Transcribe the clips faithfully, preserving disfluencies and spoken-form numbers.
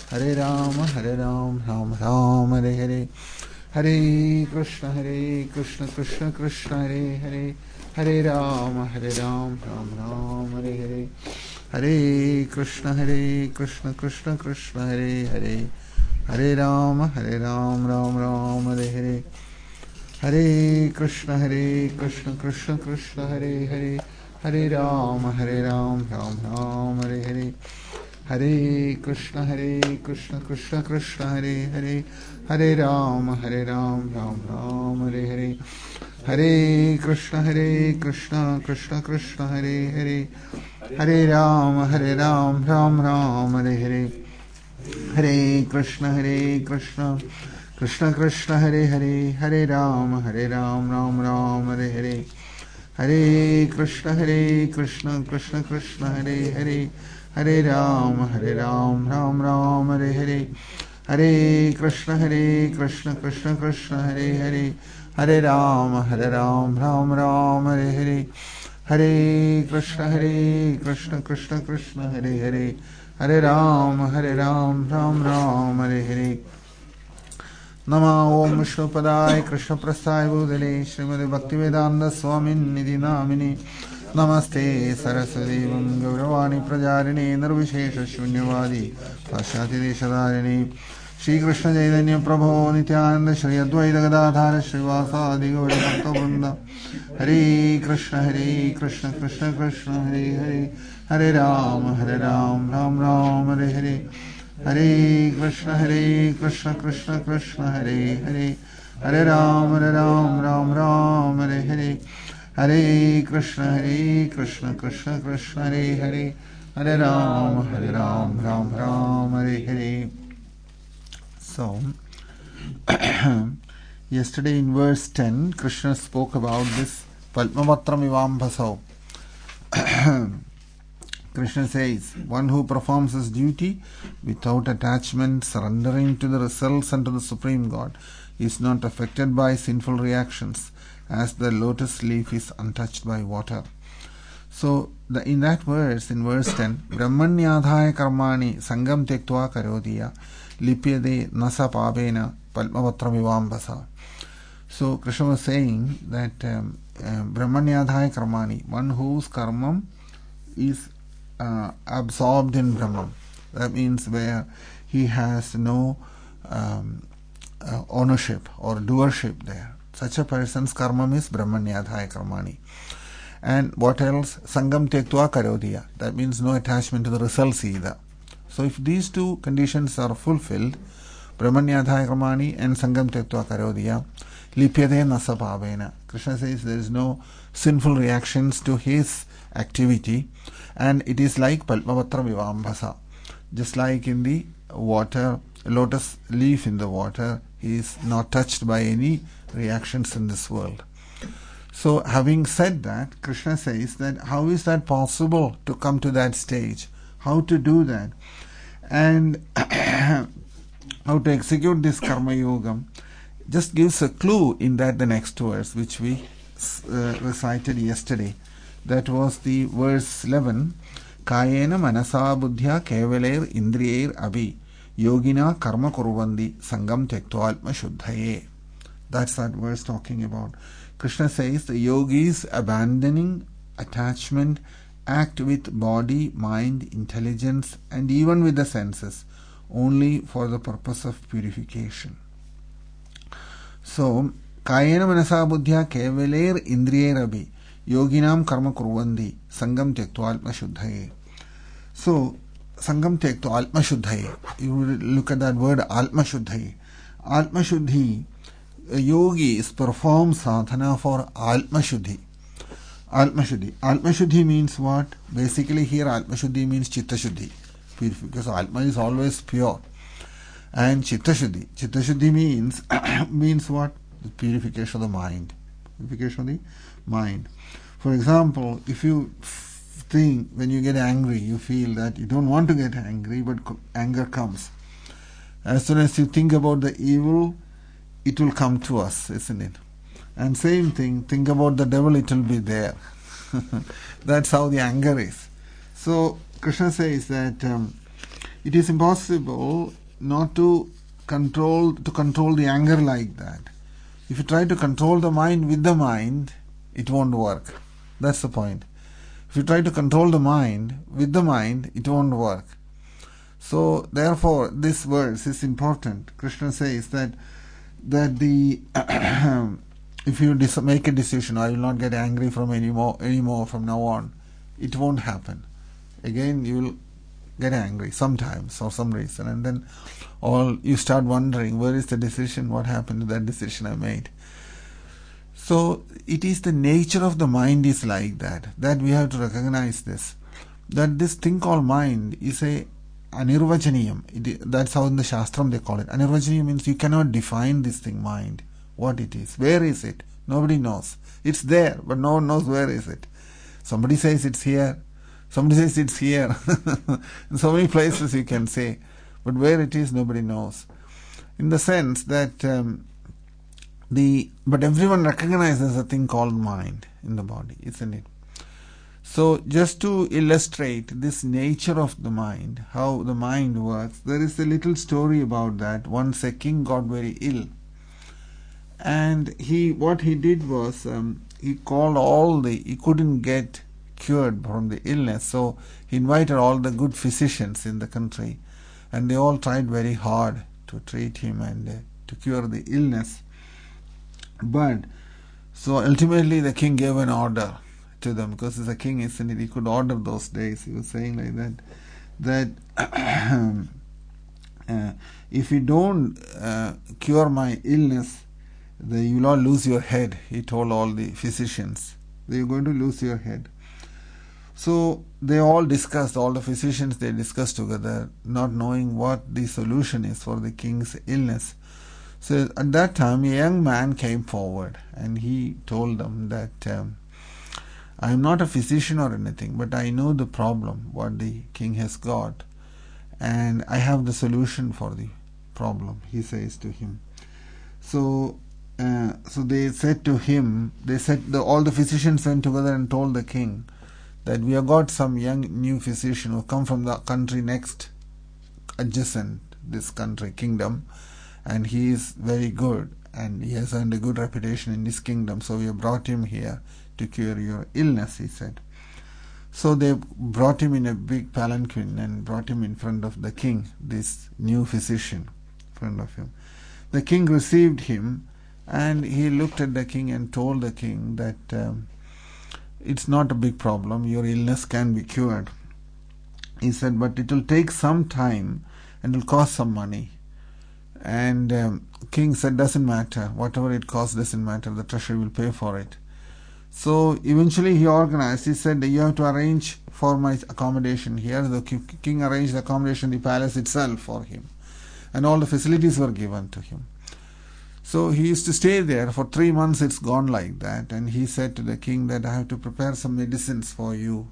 Hare Rama, Hare Rama, Rama Rama, Hare Hare. Hare Krishna, Hare Krishna, Krishna Krishna, Hare Hare. Hare Rama, Hare Rama, Rama Rama, Hare Hare. Hare Krishna, Hare Krishna, Krishna Krishna, Hare Hare. Hare Rama, Hare Rama, Rama Rama, Hare Hare. Hare Krishna, Hare Krishna, Krishna Krishna, Hare Hare. Hare Rama, Hare Rama, Rama Rama, Hare Hare. Hare Krishna, Hare Krishna, Krishna Krishna, Hare Hare. Hare Rama, Hare Rama, Rama Rama, Hare Hare. Hare Krishna, Hare Krishna, Krishna Krishna, Hare Hare. Hare Rama, Hare Rama, Rama Rama, Hare Hare. Hare Krishna, Hare Krishna, Krishna Krishna, Hare Hare. Hare Rama, Hare Rama, Rama Rama, Hare Hare. Hare Krishna, Hare Krishna, Krishna Krishna, Hare Hare. Hare Rama, Hare Rama, Rama Rama, Hare Hare. Hare Krishna, Hare Krishna, Krishna Krishna, Hare Hare. Hare Rama, Hare Rama, Rama Rama, Hare Hare. Hare Krishna, Hare Krishna, Krishna Krishna, Hare Hare. Hare Rama, Hare Rama, Rama Rama, Hare Hare. Nama Om Vishnu Padaya Krishna Prasthaya Bhudale Srimati Bhaktivedanta Swaminidhi Namini Namaste Saraswati Gauravani Prajarine Nirvishesha Shunyavadi Pashyati Deshadharini Shri Krishna Chaitanya Prabhu Nityananda Shri Advaita Gadadhara Srivasadi Gaura Bhakta Vrinda. Hare Krishna, Hare Krishna, Krishna Krishna, Hare Hare. Hare Rama, Hare Rama, Rama Rama, Hare Hare. Hare Krishna, Hare Krishna, Krishna Krishna, Hare Hare. Hare Rama, Hare Rama, Rama Rama, Hare Hare. Hare Krishna, Hare Krishna, Krishna Krishna, Hare Hare. Hare Rama, Hare Rama, Rama Rama, Hare Hare. So, yesterday in verse ten, Krishna spoke about this Padmavatram Ivambhasau. Krishna says, one who performs his duty without attachment, surrendering to the results and to the Supreme God, is not affected by sinful reactions, as the lotus leaf is untouched by water. So, the, in that verse, in verse ten, Brahmanyadhaya karmani sangam tektva karodiya lipyade nasa pabena padmavatram ivambhasa. So, Krishna was saying that um, uh, Brahmanyadhaya karmani, one whose karma is uh, absorbed in Brahman. That means where he has no um, uh, ownership or doership there. Such a person's karma is Brahmanyadhaya karmani. And what else? Sangam tektva karodiya. That means no attachment to the results either. So if these two conditions are fulfilled, Brahmanyadhaya karmani and Sangam tektva karodiya, lipyade nasa pavena. Krishna says there is no sinful reactions to his activity, and it is like Padmavatram Ivambhasa. Just like in the water, lotus leaf in the water, he is not touched by any reactions in this world. So, having said that, Krishna says that how is that possible to come to that stage? How to do that? And how to execute this Karma Yogam just gives a clue in that the next verse which we uh, recited yesterday. That was the verse eleven. Kayena manasa buddhya kevaler indriyer abhi yogina karma kurvandi sangam tektva atma shuddhaye. That's that verse talking about. Krishna says the yogis abandoning attachment act with body, mind, intelligence and even with the senses only for the purpose of purification. So, Kayena manasa buddhya kevaler indriyer abhi yoginam karma kurvandi sangam tektva atma shuddhaye. So, sangam tektva atma shuddhaye. You look at that word atma shuddhaye. Atma shuddhi, a yogi performs sadhana for atma shuddhi. Atma shuddhi. Atma shuddhi means what? Basically here atma shuddhi means chitta shuddhi. Because atma is always pure. And chitta shuddhi. Chitta shuddhi means, means what? The purification of the mind. Purification of the mind. For example, if you think when you get angry, you feel that you don't want to get angry, but anger comes. As soon as you think about the evil, it will come to us, isn't it? And same thing, think about the devil, it will be there. That's how the anger is. So Krishna says that um, it is impossible not to control to control the anger like that. If you try to control the mind with the mind, it won't work. That's the point. If you try to control the mind with the mind, it won't work. So therefore, this verse is important. Krishna says that that the if you make a decision, I will not get angry from anymore anymore from now on, it won't happen. Again, you will get angry sometimes for some reason, and then all you start wondering, where is the decision? What happened to that decision I made? So it is the nature of the mind is like that. That we have to recognize this. That this thing called mind is a anirvajaniyam. It, that's how in the Shastram they call it. Anirvajaniyam means you cannot define this thing, mind, what it is. Where is it? Nobody knows. It's there, but no one knows where is it. Somebody says it's here. Somebody says it's here. In so many places you can say. But where it is, nobody knows. In the sense that um, the but everyone recognizes a thing called mind in the body, isn't it? So just to illustrate this nature of the mind, how the mind works, there is a little story about that. Once a king got very ill, and he what he did was um, he called all the he couldn't get cured from the illness, so he invited all the good physicians in the country, and they all tried very hard to treat him and uh, to cure the illness. But so ultimately the king gave an order to them, because as a king, isn't it, he could order those days. He was saying like that that uh, if you don't uh, cure my illness, then you will all lose your head. He told all the physicians, you're going to lose your head. So they all discussed, all the physicians, they discussed together, not knowing what the solution is for the king's illness. So at that time, a young man came forward and he told them that um, I am not a physician or anything, but I know the problem, what the king has got, and I have the solution for the problem, he says to him. So uh, so they said to him, they said, the, all the physicians went together and told the king that we have got some young new physician who come from the country next adjacent this country, kingdom, and he is very good and he has earned a good reputation in this kingdom, so we have brought him here to cure your illness, he said. So they brought him in a big palanquin and brought him in front of the king, this new physician in front of him. The king received him and he looked at the king and told the king that um, it's not a big problem, your illness can be cured. He said, but it will take some time and it will cost some money. And um, king said, doesn't matter, whatever it costs doesn't matter, the treasury will pay for it. So eventually he organized, he said, you have to arrange for my accommodation here. The king arranged the accommodation in the palace itself for him, and all the facilities were given to him. So he used to stay there for three months. It's gone like that. And he said to the king that I have to prepare some medicines for you.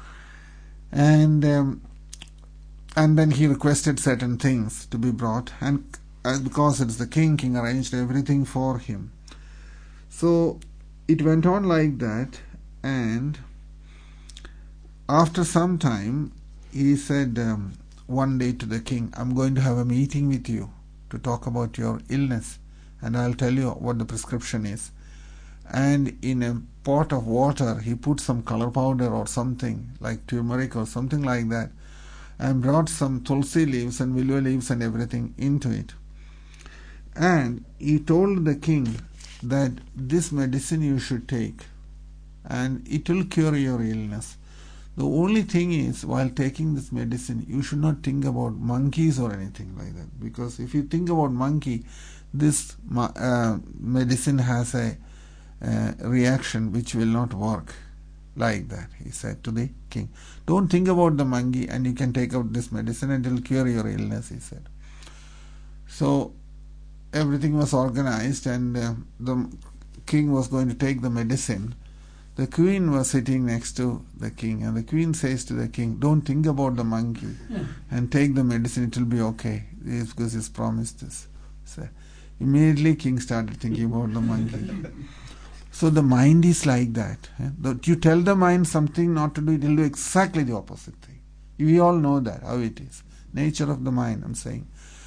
And um, and then he requested certain things to be brought. And uh, because it's the king, king arranged everything for him. So it went on like that. And after some time, he said um, one day to the king, I'm going to have a meeting with you to talk about your illness. And I'll tell you what the prescription is. And in a pot of water, he put some color powder or something, like turmeric or something like that, and brought some tulsi leaves and willow leaves and everything into it. And he told the king that this medicine you should take, and it will cure your illness. The only thing is, while taking this medicine, you should not think about monkeys or anything like that. Because if you think about monkey, this uh, medicine has a uh, reaction which will not work like that, he said to the king. Don't think about the monkey and you can take out this medicine and it will cure your illness, he said. So everything was organized and uh, the king was going to take the medicine. The queen was sitting next to the king, and the queen says to the king, don't think about the monkey and take the medicine, it will be okay, because he's promised this. So immediately king started thinking about the monkey. So the mind is like that. Eh? You tell the mind something not to do, it will do exactly the opposite thing. We all know that, how it is. Nature of the mind, I'm saying.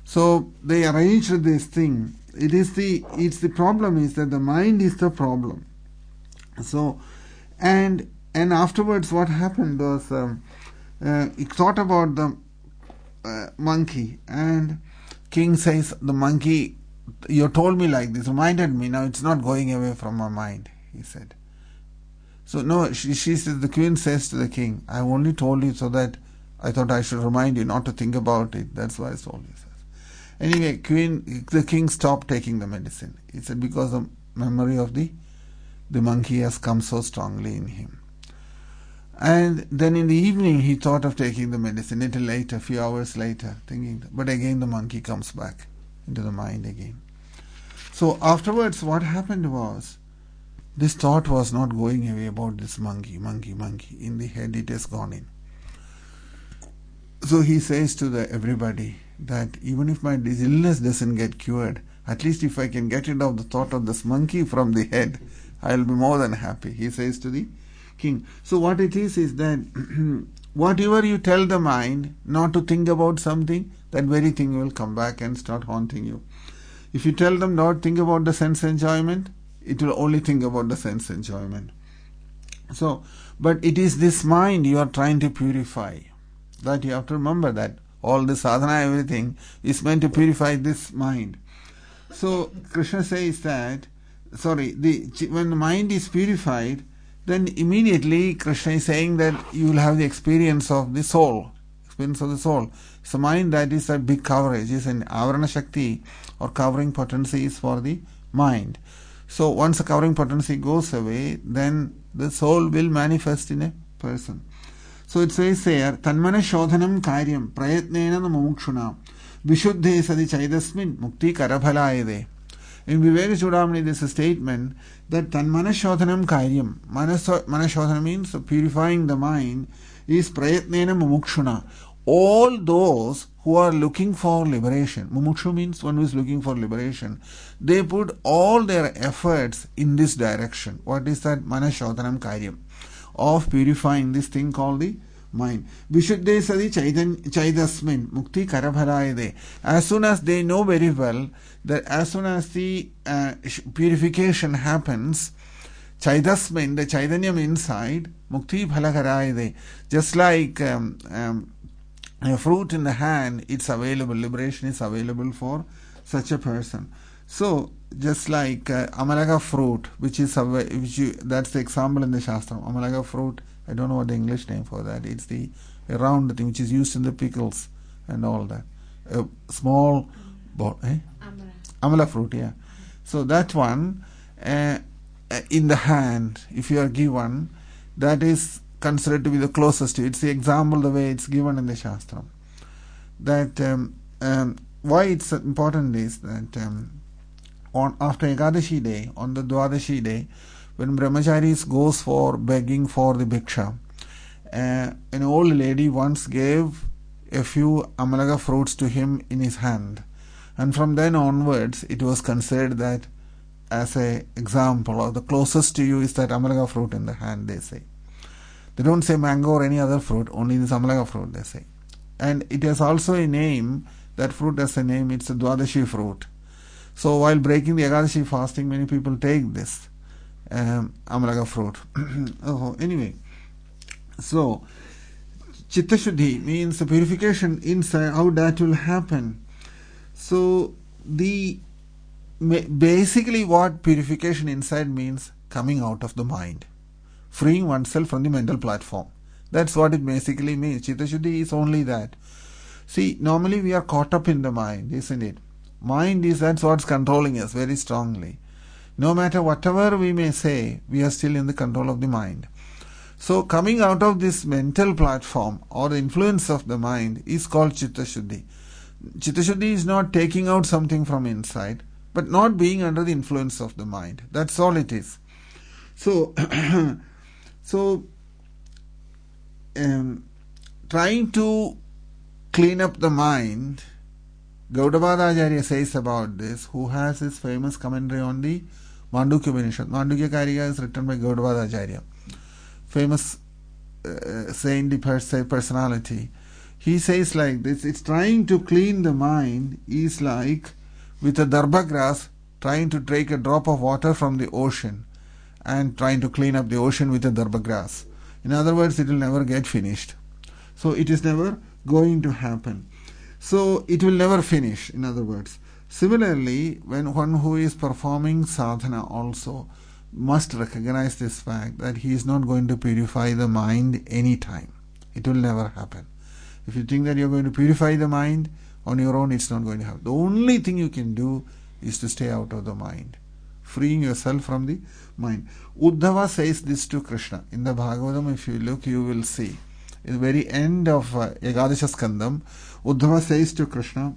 So they arranged this thing. It is the it's the problem is that the mind is the problem. So and and afterwards what happened was um, uh, he thought about the uh, monkey, and king says, the monkey, you told me like this, reminded me, now it's not going away from my mind, he said. So no, she, she says, the queen says to the king, I only told you so that I thought I should remind you not to think about it. That's why I told you. Anyway, queen, the king stopped taking the medicine. He said, because the memory of the the monkey has come so strongly in him. And then in the evening he thought of taking the medicine. A little later, a few hours later, thinking, but again the monkey comes back into the mind again. So afterwards what happened was, this thought was not going away about this monkey, monkey, monkey. In the head it has gone in. So he says to the everybody that even if my illness doesn't get cured, at least if I can get rid of the thought of this monkey from the head, I'll be more than happy, he says to the king. So what it is is that whatever you tell the mind not to think about something, that very thing will come back and start haunting you. If you tell them not think about the sense enjoyment, it will only think about the sense enjoyment. So, but it is this mind you are trying to purify. That you have to remember that all the sadhana, everything is meant to purify this mind. So Krishna says that, sorry, the when the mind is purified, then immediately Krishna is saying that you will have the experience of the soul, experience of the soul. It's a mind that is a big coverage, is an avarana shakti or covering potency is for the mind. So once the covering potency goes away, then the soul will manifest in a person. So it says here, Tanmana Shodhanam Karyam Prayatnena Mumukshuna Vishuddhe Sadi Chaidasmin Mukti Karabhalayade. In Viveka Chudamani there is a statement that Tanmana Shodhanam Karyam, Mana Shodhana means purifying the mind, is Prayatnena Mumukshuna. All those who are looking for liberation, Mumukshu means one who is looking for liberation, they put all their efforts in this direction. What is that? Mana Shodhanam Karyam, of purifying this thing called the mind. Vishuddhe Sadi Chaidasmin Mukti Karabharayade. As soon as they know very well that as soon as the uh, purification happens, Chaidasmin, the Chaitanyam inside, Mukti Bhalakarayade. Just like um, um, a fruit in the hand, it's available, liberation is available for such a person. So, just like uh, Amalaga fruit, which is which you, that's the example in the Shastra. Amalaga fruit, I don't know what the English name for that. It's the round thing which is used in the pickles and all that. A small, bo- eh? Amala. Amala fruit, yeah. So that one uh, in the hand, if you are given, that is considered to be the closest to you. It's the example the way it's given in the Shastra. That um, um, why it's important is that. Um, On, after Ekadashi day, on the Dwadashi day, when brahmacharis goes for begging for the bhiksha, uh, an old lady once gave a few amalaga fruits to him in his hand, and from then onwards it was considered that as a example, or the closest to you is that amalaga fruit in the hand, they say. They don't say mango or any other fruit, only this amalaga fruit they say. And it has also a name, that fruit has a name, it's a Dwadashi fruit. So while breaking the Ekadashi fasting, many people take this um, amalaga fruit. oh, anyway, so Chitta Shuddhi means the purification inside, how that will happen. So the basically what purification inside means, coming out of the mind, freeing oneself from the mental platform. That's what it basically means. Chitta Shuddhi is only that. See, normally we are caught up in the mind, isn't it? Mind is that's what's controlling us very strongly. No matter whatever we may say, we are still in the control of the mind. So coming out of this mental platform or the influence of the mind is called Chitta Shuddhi. Chitta Shuddhi is not taking out something from inside, but not being under the influence of the mind. That's all it is. So, so um, trying to clean up the mind, Gaudapada Acharya says about this, who has his famous commentary on the Mandukya Upanishad. Mandukya Karika is written by Gaudapada Acharya, famous uh, saintly personality. he says like this, it's trying to clean the mind is like with a darbha grass trying to take a drop of water from the ocean and trying to clean up the ocean with a darbha grass. In other words, it will never get finished. So it is never going to happen. So it will never finish, in other words. Similarly, when one who is performing sadhana also must recognize this fact that he is not going to purify the mind any time. It will never happen. If you think that you are going to purify the mind on your own, it's not going to happen. The only thing you can do is to stay out of the mind, freeing yourself from the mind. Uddhava says this to Krishna. In the Bhagavatam, if you look, you will see. At the very end of uh, Ekadasha Skandam, Uddhava says to Krishna,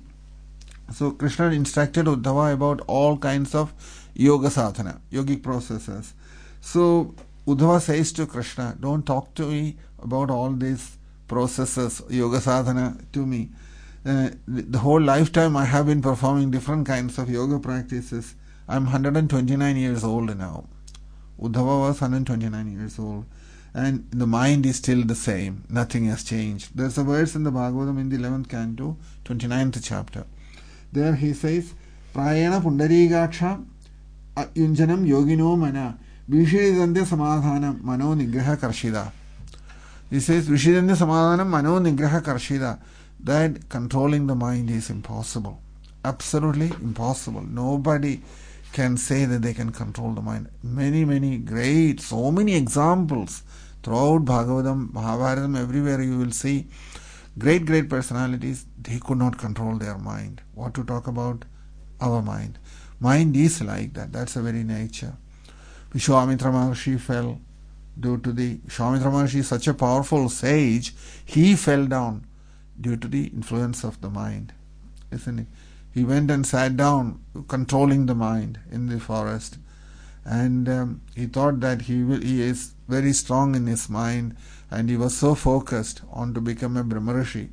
so Krishna instructed Uddhava about all kinds of yoga sadhana, yogic processes. So Uddhava says to Krishna, don't talk to me about all these processes, yoga sadhana to me. Uh, the, the whole lifetime I have been performing different kinds of yoga practices. I'm one hundred twenty-nine years old now. Uddhava was one hundred twenty-nine years old. And the mind is still the same. Nothing has changed. There's a verse in the Bhagavatam in the eleventh canto, twenty-ninth chapter. There he says, Prayana Pundarikaksha Yunjanam Yogino Mana Vishidandya Samadhanam Mano Nigraha Karshida. He says, Vishidandya Samadhanam Mano Nigraha Karshida. That controlling the mind is impossible. Absolutely impossible. Nobody can say that they can control the mind. Many, many great, so many examples throughout Bhagavatam, Mahabharatam, everywhere you will see great, great personalities, they could not control their mind. What to talk about our mind? Mind is like that. That's the very nature. Vishwamitra Maharshi fell due to the... Vishwamitra Maharshi is such a powerful sage. He fell down due to the influence of the mind. Isn't it? He went and sat down, controlling the mind in the forest. And um, he thought that he will, he is very strong in his mind, and he was so focused on to become a Brahmarishi.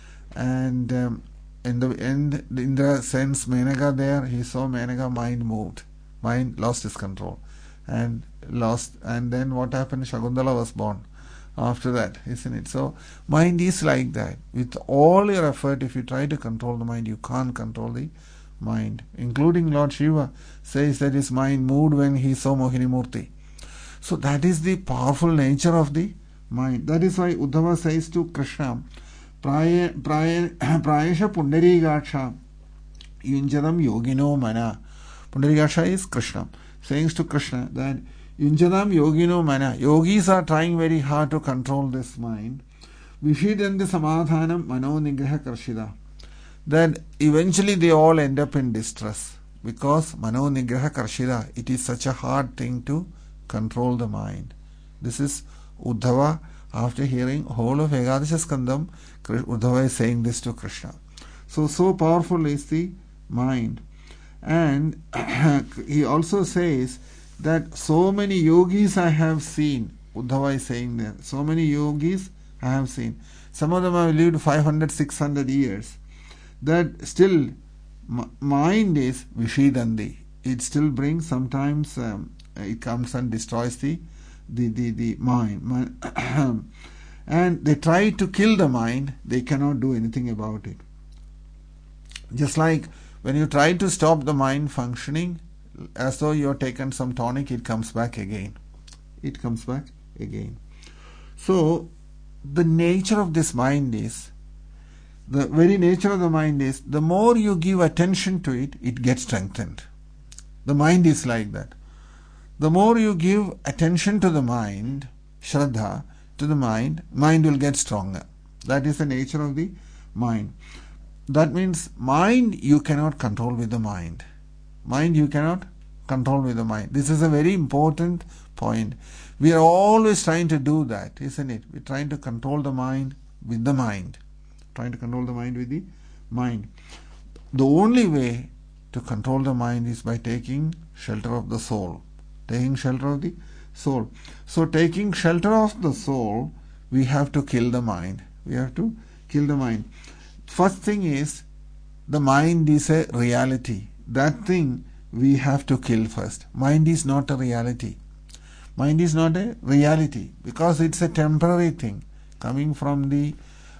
And um, in the end, Indra sends Menaka there. He saw Menaka, mind moved. Mind lost his control. And lost. And then what happened? Shakuntala was born after that, isn't it? So mind is like that. With all your effort, if you try to control the mind, you can't control the mind. Including Lord Shiva says that his mind moved when he saw Mohini Murti. So that is the powerful nature of the mind. That is why Uddhava says to Krishna, Praya, praya, Prayasha Pundarikaksha Yunjadam Yogino Mana. Pundarikaksha is Krishna. Saying to Krishna that Yunjadam Yogino Mana. Yogis are trying very hard to control this mind. Vishidanda Samadhanam Mano Nigraha Karshida. That eventually they all end up in distress. Because Mano Nigraha Karshida, it is such a hard thing to control the mind. This is Uddhava. After hearing whole of Ekadasha Skandam, Uddhava is saying this to Krishna. So, so powerful is the mind. And he also says that so many yogis I have seen. Uddhava is saying there. So many yogis I have seen. Some of them have lived five hundred, six hundred years. That still, mind is Vishidandi. It still brings, sometimes um, it comes and destroys the the, the, the mind. And they try to kill the mind, they cannot do anything about it. Just like when you try to stop the mind functioning, as though you have taken some tonic, it comes back again. It comes back again. So, the nature of this mind is, the very nature of the mind is, the more you give attention to it, it gets strengthened. The mind is like that. The more you give attention to the mind, Shraddha, to the mind, mind will get stronger. That is the nature of the mind. That means mind you cannot control with the mind. Mind you cannot control with the mind. This is a very important point. We are always trying to do that, isn't it? We're trying to control the mind with the mind. Trying to control the mind with the mind. The only way to control the mind is by taking shelter of the soul. Taking shelter of the soul. So taking shelter of the soul, we have to kill the mind. We have to kill the mind. First thing is, the mind is a reality. That thing we have to kill first. Mind is not a reality. Mind is not a reality because it's a temporary thing coming from the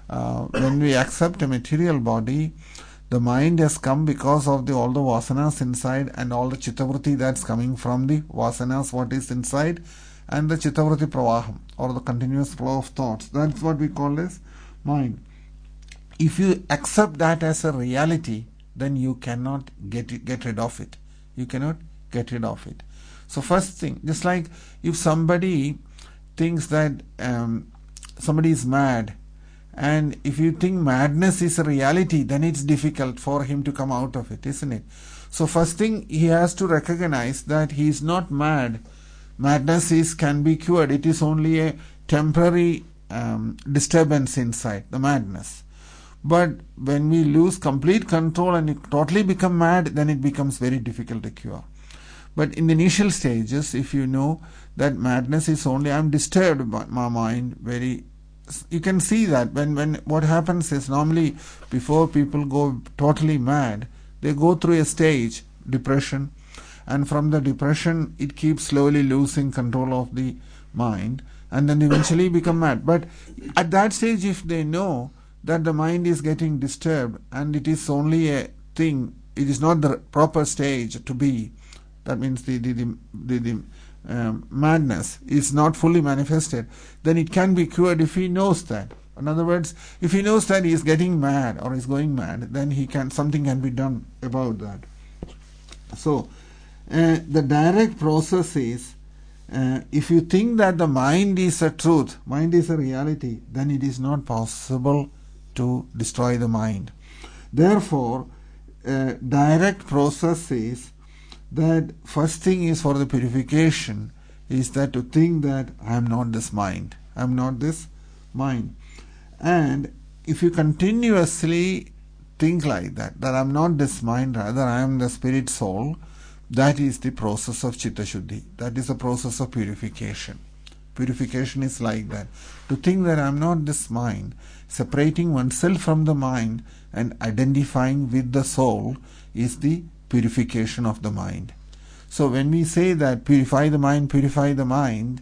uh, when we accept a material body, the mind has come because of the all the vasanas inside and all the chittavritti that's coming from the vasanas, what is inside, and the chittavritti pravaham, or the continuous flow of thoughts. That's what we call as mind. If you accept that as a reality, then you cannot get it, get rid of it. You cannot get rid of it. So first thing, just like if somebody thinks that um, somebody is mad, and if you think madness is a reality, then it's difficult for him to come out of it, isn't it? So first thing, he has to recognize that he is not mad. Madness is can be cured. It is only a temporary um, disturbance inside, the madness. But when we lose complete control and it totally become mad, then it becomes very difficult to cure. But in the initial stages, if you know that madness is only, I'm disturbed by my mind, very, you can see that when, when what happens is normally before people go totally mad, they go through a stage, depression, and from the depression it keeps slowly losing control of the mind and then eventually become mad. But at that stage, if they know that the mind is getting disturbed and it is only a thing, it is not the proper stage to be, that means the the, the, the, the um, madness is not fully manifested, then it can be cured if he knows that. In other words, if he knows that he is getting mad or is going mad, then he can something can be done about that. So uh, the direct process is, uh, if you think that the mind is a truth, mind is a reality, then it is not possible to destroy the mind. Therefore, uh, direct process is that first thing is for the purification is that to think that I am not this mind, I am not this mind. And if you continuously think like that, that I am not this mind, rather I am the spirit soul, that is the process of Chitta Shuddhi. That is the process of purification. Purification is like that. To think that I am not this mind, separating oneself from the mind and identifying with the soul is the purification of the mind. So when we say that purify the mind, purify the mind,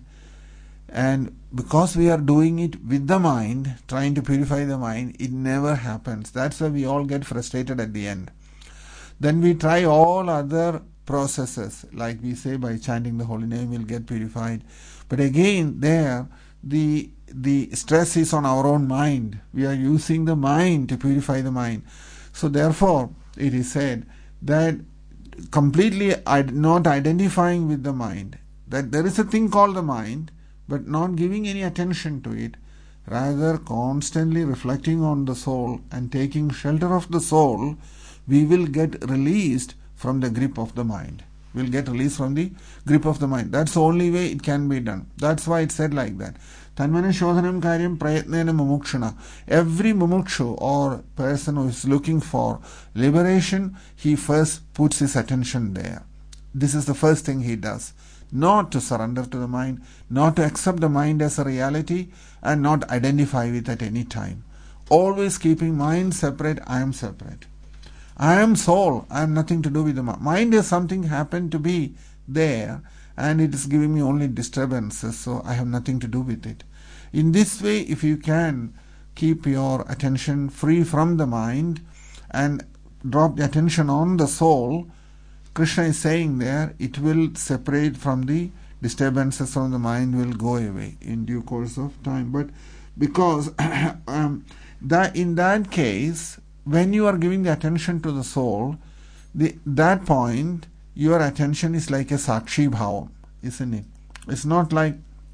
and because we are doing it with the mind, trying to purify the mind, it never happens. That's why we all get frustrated at the end. Then we try all other processes, like we say by chanting the holy name we'll get purified. But again there, the the stress is on our own mind. We are using the mind to purify the mind. So therefore, it is said that completely not identifying with the mind, that there is a thing called the mind, but not giving any attention to it, rather constantly reflecting on the soul and taking shelter of the soul, we will get released from the grip of the mind. We will get released from the grip of the mind. That's the only way it can be done. That's why it's said like that. Tanmana shodhanam karyam prayatnena mumukshana. Every mumukshu or person who is looking for liberation, he first puts his attention there. This is the first thing he does. Not to surrender to the mind, not to accept the mind as a reality, and not identify with it at any time. Always keeping mind separate, I am separate. I am soul, I have nothing to do with the mind. Mind is something happened to be there, and it is giving me only disturbances, so I have nothing to do with it. In this way, if you can keep your attention free from the mind and drop the attention on the soul, Krishna is saying there, it will separate from the disturbances from the mind, will go away in due course of time. But because um, that in that case, when you are giving the attention to the soul, the, that point, your attention is like a sakshi bhavam, isn't it? It's not like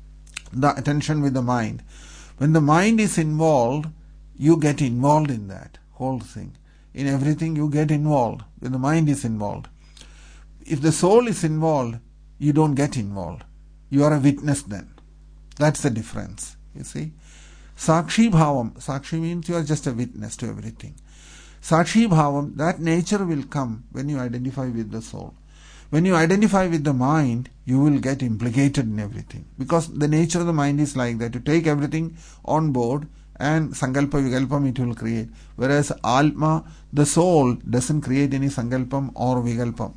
the attention with the mind. When the mind is involved, you get involved in that whole thing. In everything you get involved when the mind is involved. If the soul is involved, you don't get involved. You are a witness then. That's the difference, you see. Sakshi bhavam, sakshi means you are just a witness to everything. Sakshi bhavam, that nature will come when you identify with the soul. When you identify with the mind, you will get implicated in everything. Because the nature of the mind is like that. You take everything on board and sankalpa vikalpam it will create. Whereas Atma, the soul, doesn't create any sankalpam or vikalpam.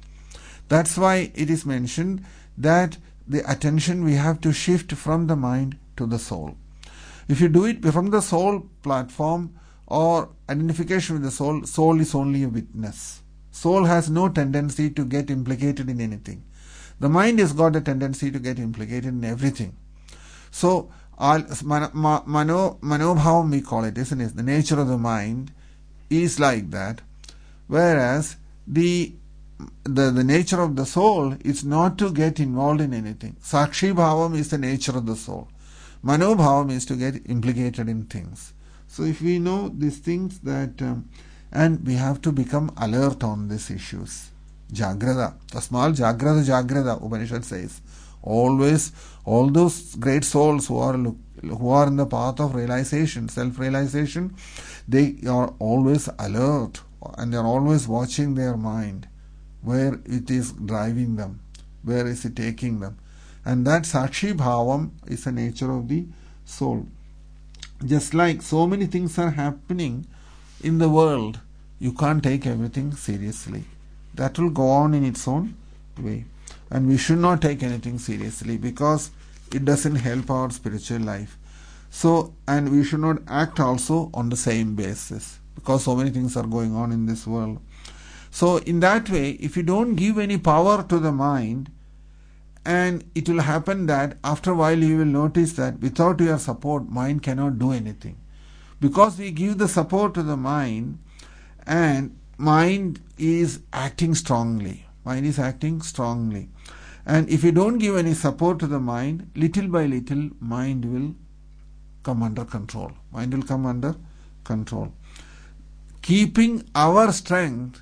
That's why it is mentioned that the attention we have to shift from the mind to the soul. If you do it from the soul platform or identification with the soul, soul is only a witness. Soul has no tendency to get implicated in anything. The mind has got a tendency to get implicated in everything. So, mano, manobhavam we call it, isn't it? The nature of the mind is like that. Whereas the, the, the nature of the soul is not to get involved in anything. Sakshi bhavam is the nature of the soul. Manobhavam is to get implicated in things. So if we know these things that, um, and we have to become alert on these issues. Jagrada. Tasmal Jagrada Jagrada, Upanishad says. Always, all those great souls who are who are in the path of realization, self-realization, they are always alert and they are always watching their mind, where it is driving them, where is it taking them. And that Sakshi Bhavam is the nature of the soul. Just like so many things are happening in the world, you can't take everything seriously. That will go on in its own way. And we should not take anything seriously because it doesn't help our spiritual life. So, and we should not act also on the same basis because so many things are going on in this world. So, in that way, if you don't give any power to the mind, and it will happen that after a while you will notice that without your support, mind cannot do anything. Because we give the support to the mind, and mind is acting strongly. Mind is acting strongly. And if you don't give any support to the mind, little by little, mind will come under control. Mind will come under control. Keeping our strength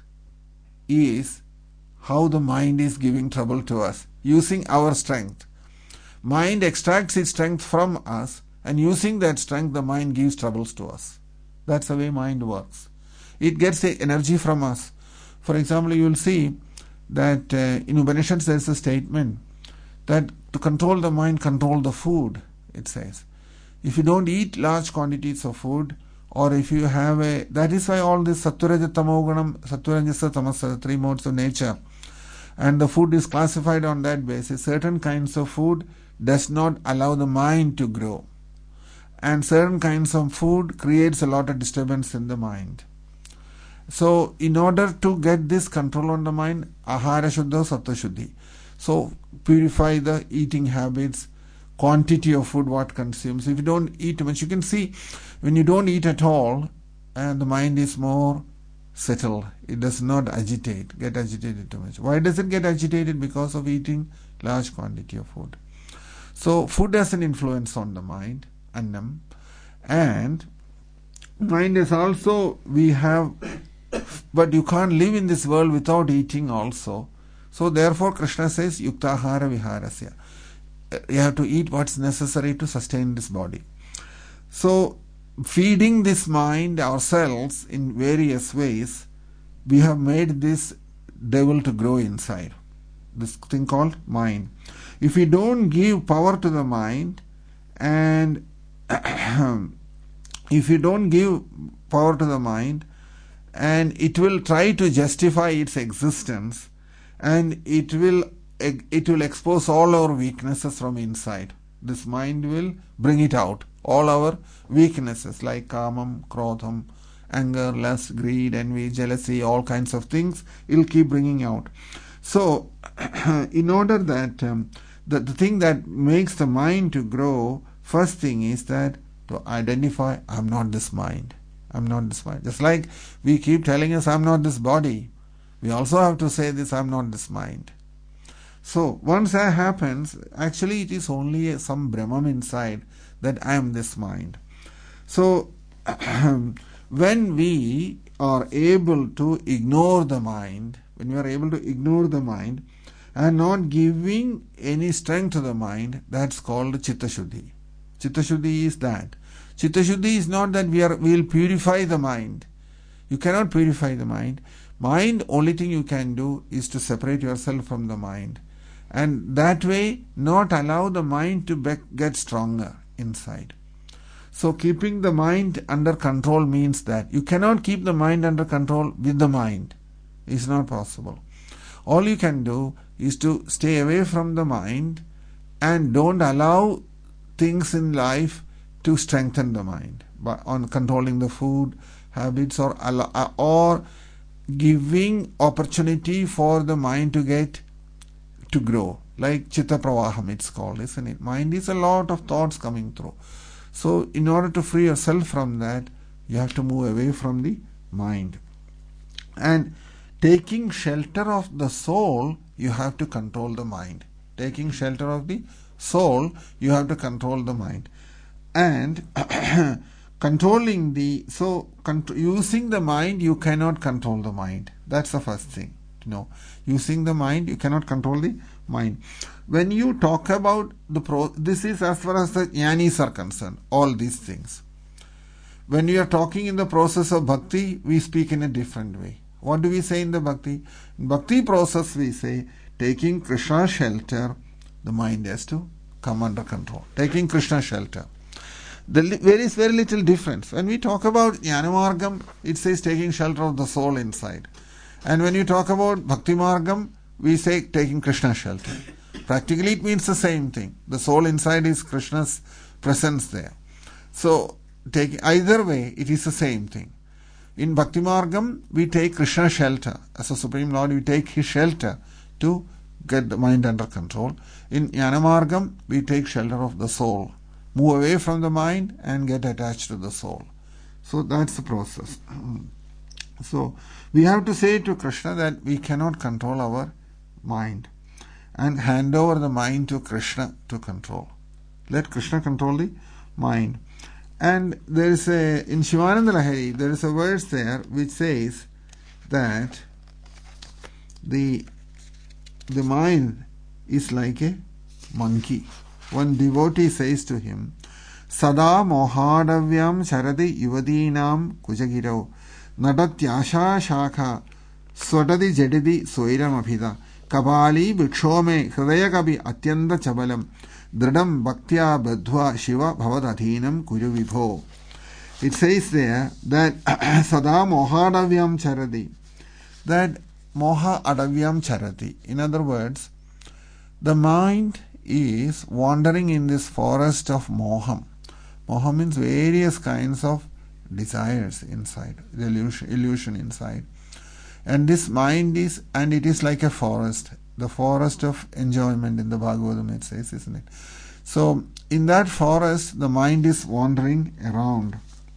is how the mind is giving trouble to us. Using our strength. Mind extracts its strength from us, and using that strength, the mind gives troubles to us. That's the way mind works. It gets the energy from us. For example, you will see that uh, in Upanishads there is a statement that to control the mind, control the food, it says. If you don't eat large quantities of food, or if you have a... That is why all this Sattva Tamogunam, Sattva Rajasa Tamasa, three modes of nature, and the food is classified on that basis. Certain kinds of food does not allow the mind to grow. And certain kinds of food creates a lot of disturbance in the mind. So, in order to get this control on the mind, ahara shuddha, sattva shuddhi. So, purify the eating habits, quantity of food what consumes. If you don't eat too much, you can see when you don't eat at all, and the mind is more settled. It does not agitate, get agitated too much. Why does it get agitated? Because of eating large quantity of food. So, food has an influence on the mind, annam, and mind is also, we have, but you can't live in this world without eating also. So therefore Krishna says, yuktahara viharasya. You have to eat what's necessary to sustain this body. So feeding this mind ourselves in various ways, we have made this devil to grow inside. This thing called mind. If we don't give power to the mind, and if you don't give power to the mind, and it will try to justify its existence, and it will it will expose all our weaknesses from inside. This mind will bring it out, all our weaknesses like kamam, krodham, anger, lust, greed, envy, jealousy, all kinds of things. It will keep bringing out. So, in order that um, the, the thing that makes the mind to grow, first thing is that to identify, I'm not this mind. I'm not this mind. Just like we keep telling us, I'm not this body, we also have to say this, I'm not this mind. So, once that happens, actually it is only some Brahman inside that I am this mind. So, when we are able to ignore the mind, when we are able to ignore the mind and not giving any strength to the mind, that's called Chitta Shuddhi. Chitta Shuddhi is that. Chitta Shuddhi is not that we are we will purify the mind. You cannot purify the mind. Mind, only thing you can do is to separate yourself from the mind. And that way, not allow the mind to be, get stronger inside. So, keeping the mind under control means that you cannot keep the mind under control with the mind. It's not possible. All you can do is to stay away from the mind and don't allow things in life to strengthen the mind by on controlling the food habits or or giving opportunity for the mind to get to grow, like chitta pravaham it's called, isn't it? Mind is a lot of thoughts coming through. So in order to free yourself from that, you have to move away from the mind. And taking shelter of the soul, you have to control the mind. Taking shelter of the soul, you have to control the mind. And controlling the, so contr- using the mind, you cannot control the mind. That's the first thing to know. Using the mind, you cannot control the mind. When you talk about the pro, this is as far as the jnanis are concerned, all these things. When we are talking in the process of bhakti, we speak in a different way. What do we say in the bhakti? In bhakti process, we say, taking Krishna shelter, the mind has to come under control. Taking Krishna shelter. There is very little difference. When we talk about Jnana Margam, it says taking shelter of the soul inside. And when you talk about Bhakti Margam, we say taking Krishna shelter. Practically it means the same thing. The soul inside is Krishna's presence there. So, take, either way, it is the same thing. In Bhakti Margam, we take Krishna shelter. As a Supreme Lord, we take His shelter to get the mind under control. In Jnana Margam, we take shelter of the soul. Move away from the mind and get attached to the soul. So that's the process. So we have to say to Krishna that we cannot control our mind and hand over the mind to Krishna to control. Let Krishna control the mind. And there is a, in Shivananda Lahari, there is a verse there which says that the the mind is like a monkey. One devotee says to him, Sada mohadavyam sharadi yuvadinam kujagirau nadatyasha shakha swadadi jedidi soiram abhida kabali bhikshome hridayakabi atyanda chabalam dridam bhaktya badhva shiva bhavadadhinam kuru vibho. It says there that Sada mohadavyam charadi, that moha adavyam charati. In other words, the mind is wandering in this forest of moham. Moham means various kinds of desires inside, illusion, illusion inside. And this mind is, and it is like a forest, the forest of enjoyment in the Bhagavatam it says, isn't it? So, in that forest, the mind is wandering around.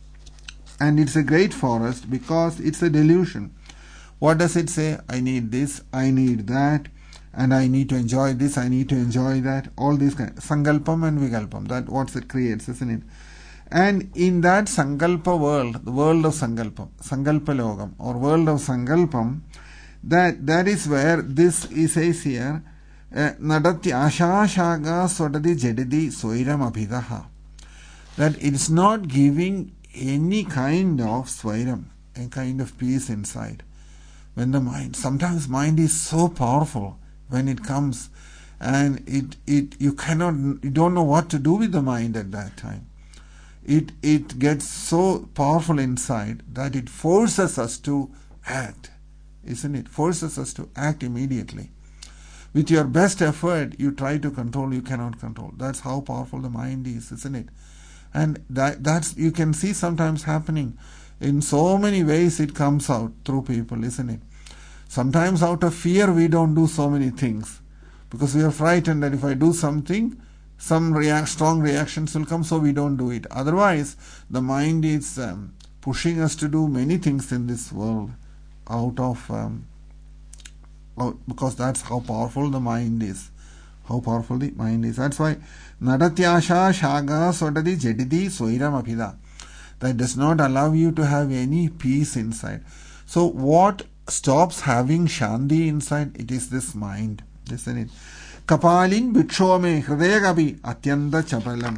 And it's a great forest because it's a delusion. What does it say? I need this, I need that, and I need to enjoy this, I need to enjoy that, all these kinds. Sankalpam and Vikalpam, that what it creates, isn't it? And in that Sankalpa world, the world of Sankalpam, Sankalpa Logam, or world of Sankalpam, that, that is where this is says here, Nadati Asha Shaga Sodadi Jedidi Soiram Abhidaha. That it's not giving any kind of Swairam, a kind of peace inside. When the mind, sometimes mind is so powerful when it comes, and it, it you cannot, you don't know what to do with the mind at that time. It, it gets so powerful inside that it forces us to act, isn't it? Forces us to act immediately. With your best effort, you try to control, you cannot control. That's how powerful the mind is, isn't it? And that, that's, you can see sometimes happening. In so many ways it comes out through people, isn't it? Sometimes out of fear we don't do so many things because we are frightened that if I do something, some react, strong reactions will come, so we don't do it. Otherwise, the mind is um, pushing us to do many things in this world out of, um, out, because that's how powerful the mind is. How powerful the mind is. That's why Nadatyasha Shaga Sodadi Jedidi Soiram Abhida. That does not allow you to have any peace inside. So what stops having Shanti inside? It is this mind. Isn't it? Kapalin Bhikshome Hridayagabi Atyanda Chapalam.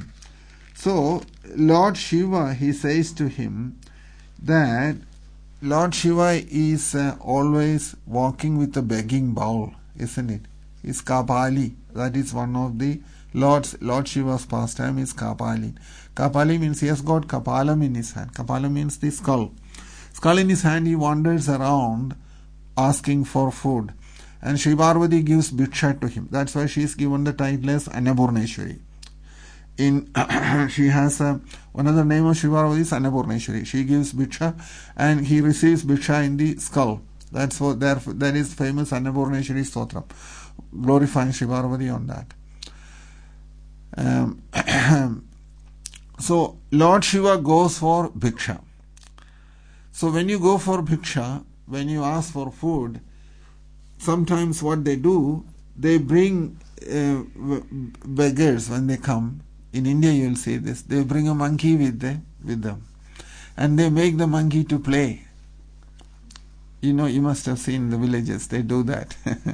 So Lord Shiva, he says to him that Lord Shiva is uh, always walking with a begging bowl, isn't it? Is Kapali. That is one of the Lord's, Lord Shiva's pastime is Kapali. Kapali means he has got Kapalam in his hand. Kapalam means the skull. Skull in his hand, he wanders around asking for food. And Shri Parvati gives Bhiksha to him. That's why she is given the title as Annapurneshwari. in she has a, one other name of Shiva Parvati is Annapurneshwari. She gives bhiksha and he receives bhiksha in the skull. That's what there that is famous Annapurneshwari Stotram, glorifying Shiva Parvati on that. Um, so Lord Shiva goes for bhiksha. So when you go for bhiksha, when you ask for food, sometimes what they do, they bring uh, beggars when they come. In India you will see this. They bring a monkey with, the, with them. And they make the monkey to play. You know, you must have seen the villages, they do that.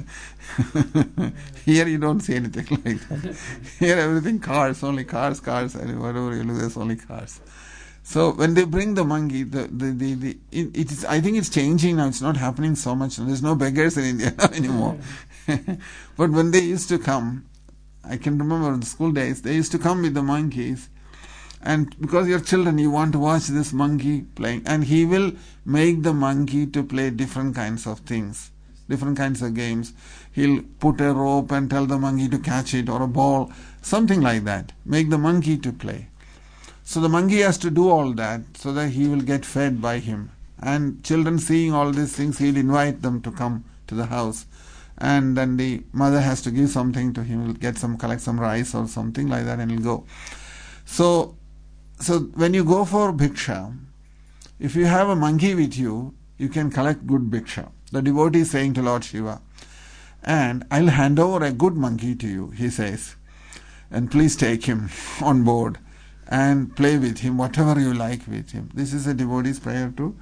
Here you don't see anything like that. Here everything cars, only cars, cars, and whatever you look, there's only cars. So when they bring the monkey, the, the, the, the it, it is, I think it's changing now, it's not happening so much. There's no beggars in India anymore. But when they used to come, I can remember in the school days, they used to come with the monkeys, and because you're children, you want to watch this monkey playing, and he will make the monkey to play different kinds of things, different kinds of games. He'll put a rope and tell the monkey to catch it, or a ball, something like that. Make the monkey to play. So the monkey has to do all that so that he will get fed by him. And children seeing all these things, he'll invite them to come to the house. And then the mother has to give something to him. He'll get some, collect some rice or something like that, and he'll go. So, so when you go for bhiksha, if you have a monkey with you, you can collect good bhiksha. The devotee is saying to Lord Shiva, and I'll hand over a good monkey to you, he says, and please take him on board and play with him, whatever you like with him. This is a devotee's prayer to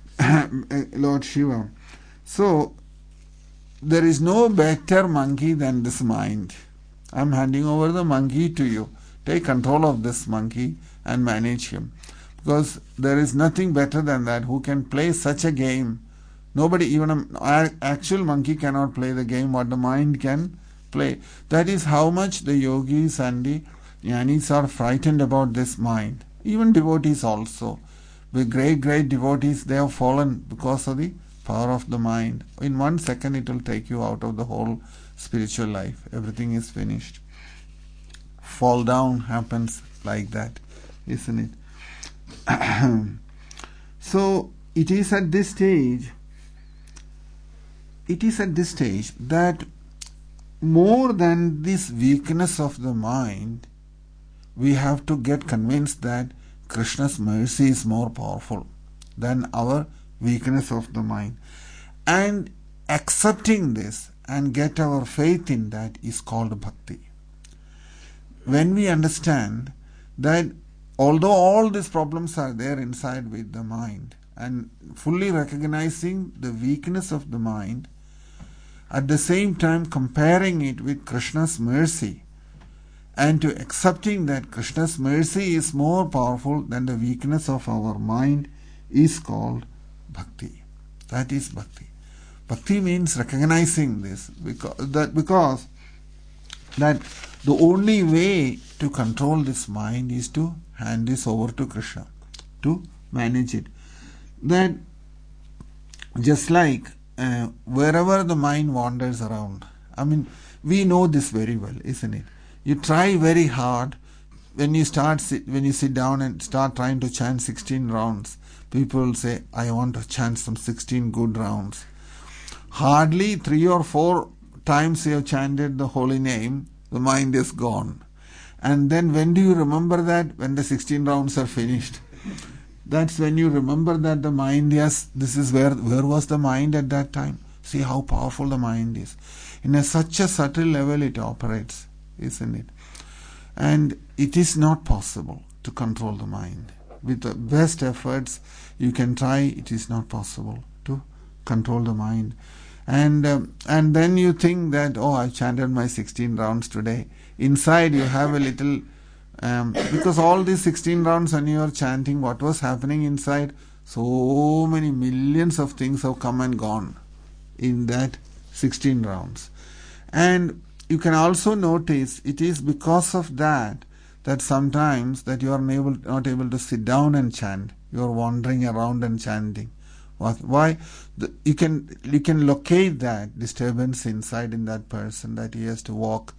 Lord Shiva. So, there is no better monkey than this mind. I'm handing over the monkey to you. Take control of this monkey and manage him. Because there is nothing better than that who can play such a game. Nobody, even an actual monkey cannot play the game what the mind can play. That is how much the yogis and the jnanis are frightened about this mind. Even devotees also. The great, great devotees, they have fallen because of the power of the mind. In one second it will take you out of the whole spiritual life. Everything is finished. Fall down happens like that, isn't it? So it is at this stage, it is at this stage that more than this weakness of the mind, we have to get convinced that Krishna's mercy is more powerful than our weakness of the mind. And accepting this and get our faith in that is called bhakti. When we understand that although all these problems are there inside with the mind, and fully recognizing the weakness of the mind, at the same time comparing it with Krishna's mercy, and to accepting that Krishna's mercy is more powerful than the weakness of our mind, is called bhakti. That is bhakti. Bhakti means recognizing this, because that because that the only way to control this mind is to hand this over to Krishna, to manage it. That just like uh, wherever the mind wanders around, I mean, we know this very well, isn't it? You try very hard when you start sit, when you sit down and start trying to chant sixteen rounds. People will say, I want to chant some sixteen good rounds. Hardly three or four times you have chanted the holy name, the mind is gone. And then when do you remember that? When the sixteen rounds are finished. That's when you remember that the mind, yes, this is where, where was the mind at that time? See how powerful the mind is. In a, such a subtle level it operates, isn't it? And it is not possible to control the mind. With the best efforts you can try, it is not possible to control the mind. And um, and then you think that, oh, I chanted my sixteen rounds today. Inside you have a little, um, because all these sixteen rounds when you are chanting, what was happening inside? So many millions of things have come and gone in that sixteen rounds. And you can also notice it is because of that that sometimes that you are unable, not able to sit down and chant. You are wandering around and chanting. Why? The, you can you can locate that disturbance inside in that person, that he has to walk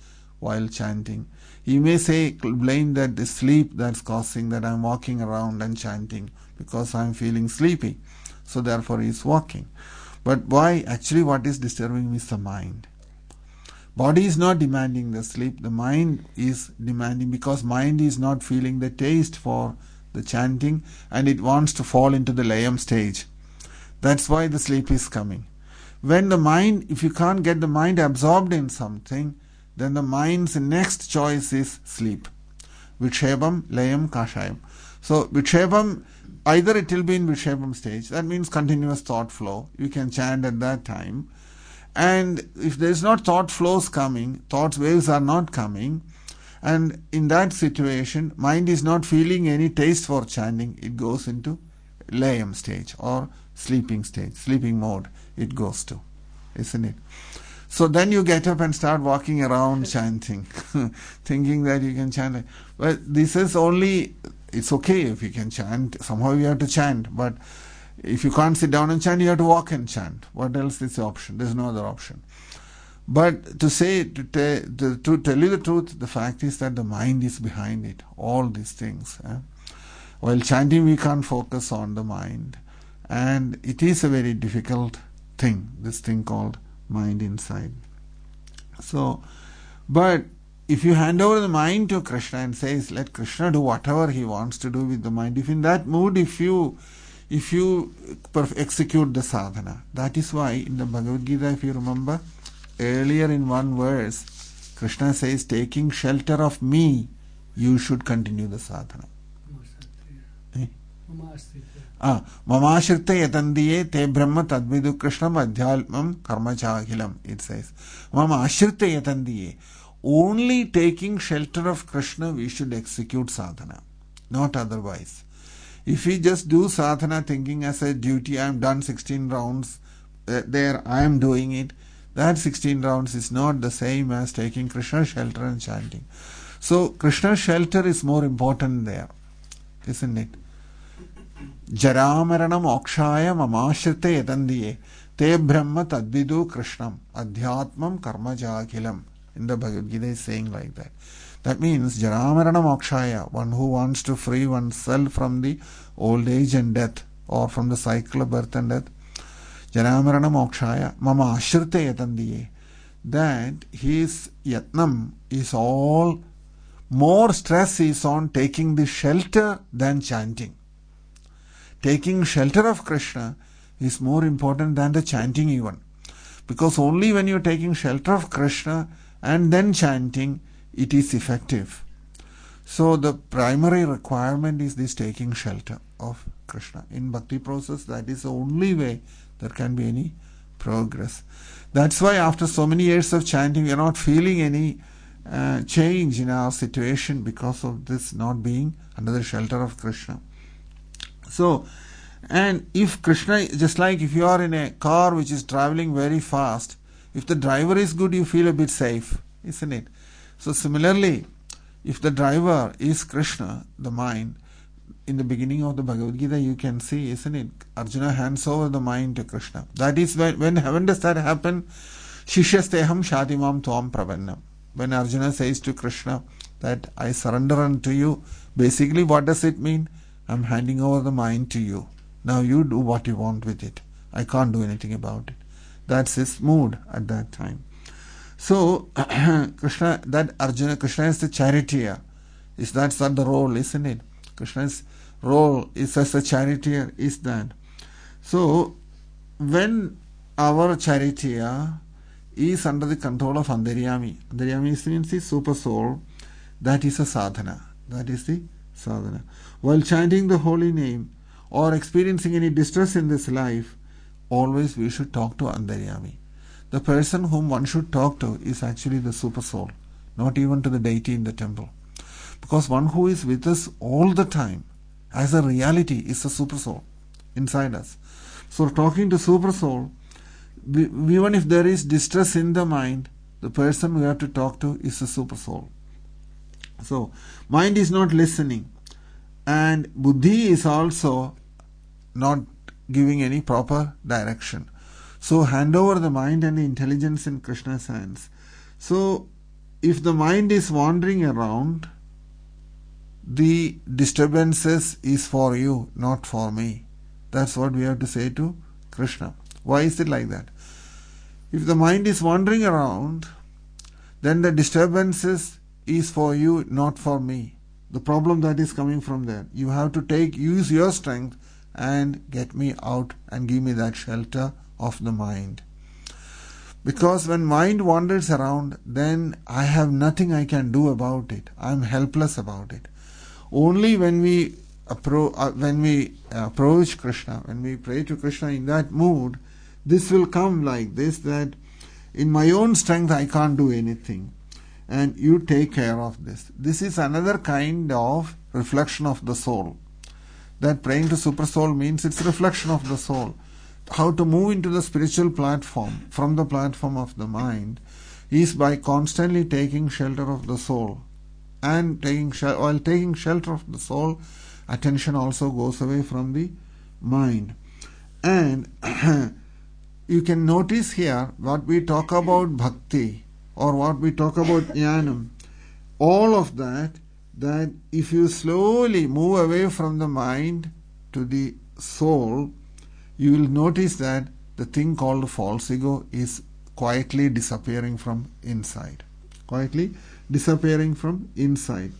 while chanting. He may say, blame that the sleep that's causing that I'm walking around and chanting because I'm feeling sleepy. So therefore he is walking. But why? Actually what is disturbing me is the mind. Body is not demanding the sleep. The mind is demanding, because mind is not feeling the taste for the chanting and it wants to fall into the layam stage. That's why the sleep is coming. When the mind, if you can't get the mind absorbed in something, then the mind's next choice is sleep. Vikshepam, layam, kashayam. So vikshepam, either it will be in vikshepam stage, that means continuous thought flow. You can chant at that time. And if there is not thought flows coming, thought waves are not coming, and in that situation, mind is not feeling any taste for chanting, it goes into layam stage or sleeping stage, sleeping mode it goes to, isn't it? So then you get up and start walking around chanting, thinking that you can chant. Well, this is only, it's okay if you can chant, somehow you have to chant, but if you can't sit down and chant, you have to walk and chant. What else is the option? There's no other option. But to say, to, te- to, to tell you the truth, the fact is that the mind is behind it, all these things. Eh? While chanting, we can't focus on the mind. And it is a very difficult thing, this thing called mind inside. So, but if you hand over the mind to Krishna and says, let Krishna do whatever he wants to do with the mind, if in that mood, if you if you perf- execute the sadhana, that is why in the Bhagavad Gita, if you remember, earlier in one verse, Krishna says, taking shelter of me, you should continue the sadhana. Ah, Mamashirta yatandiye te brahma tadvidu krishnam adhyalmam karma chahilam, it says. Mamashirta yatandiye. Only taking shelter of Krishna we should execute sadhana, not otherwise. If we just do sadhana thinking as a duty, I am done sixteen rounds, uh, there I am doing it, that sixteen rounds is not the same as taking Krishna shelter and chanting. So Krishna shelter is more important there, isn't it? Jaramarana mokshaya mamashrite yatandiye te brahma tadvidu krishnam adhyatmam karma jakilam. In the Bhagavad Gita is saying like that. That means Jaramarana mokshaya, one who wants to free oneself from the old age and death, or from the cycle of birth and death. Jaramarana mokshaya mama ashrite yatandiye. That his yatnam is all, more stress is on taking the shelter than chanting. Taking shelter of Krishna is more important than the chanting even. Because only when you are taking shelter of Krishna and then chanting, it is effective. So the primary requirement is this taking shelter of Krishna. In bhakti process, that is the only way there can be any progress. That's why after so many years of chanting, we are not feeling any uh, change in our situation because of this not being under the shelter of Krishna. So, and if Krishna, just like if you are in a car which is traveling very fast, if the driver is good, you feel a bit safe, isn't it? So similarly, if the driver is Krishna, the mind, in the beginning of the Bhagavad Gita you can see, isn't it? Arjuna hands over the mind to Krishna. That is when, when, when does that happen? Shishyasteham shatimam tvam pravannam. When Arjuna says to Krishna that I surrender unto you, basically what does it mean? I'm handing over the mind to you. Now you do what you want with it. I can't do anything about it. That's his mood at that time. So, Krishna, that Arjuna, Krishna is the charioteer. Is that not the role, isn't it? Krishna's role is as a charioteer, is that. So, when our charioteer is under the control of Antaryami, Antaryami means the super soul, that is a sadhana. That is the sadhana. While chanting the holy name or experiencing any distress in this life, always we should talk to Antaryami. The person whom one should talk to is actually the super soul, not even to the deity in the temple. Because one who is with us all the time as a reality is the super soul inside us. So talking to super soul, even if there is distress in the mind, the person we have to talk to is the super soul. So mind is not listening, and buddhi is also not giving any proper direction. So hand over the mind and the intelligence in Krishna's hands. So if the mind is wandering around, the disturbances is for you, not for me. That's what we have to say to Krishna. Why is it like that? If the mind is wandering around, then the disturbances is for you, not for me. The problem that is coming from there. You have to take, use your strength and get me out and give me that shelter of the mind. Because when mind wanders around, then I have nothing I can do about it. I am helpless about it. Only when we appro- uh, when we approach Krishna, when we pray to Krishna in that mood, this will come like this, that in my own strength I can't do anything, and you take care of this. This is another kind of reflection of the soul. That praying to Super Soul means it's reflection of the soul. How to move into the spiritual platform from the platform of the mind is by constantly taking shelter of the soul. And taking while taking shelter of the soul, attention also goes away from the mind. And you can notice here what we talk about bhakti or what we talk about jnanam, all of that, that if you slowly move away from the mind to the soul, you will notice that the thing called false ego is quietly disappearing from inside. Quietly disappearing from inside.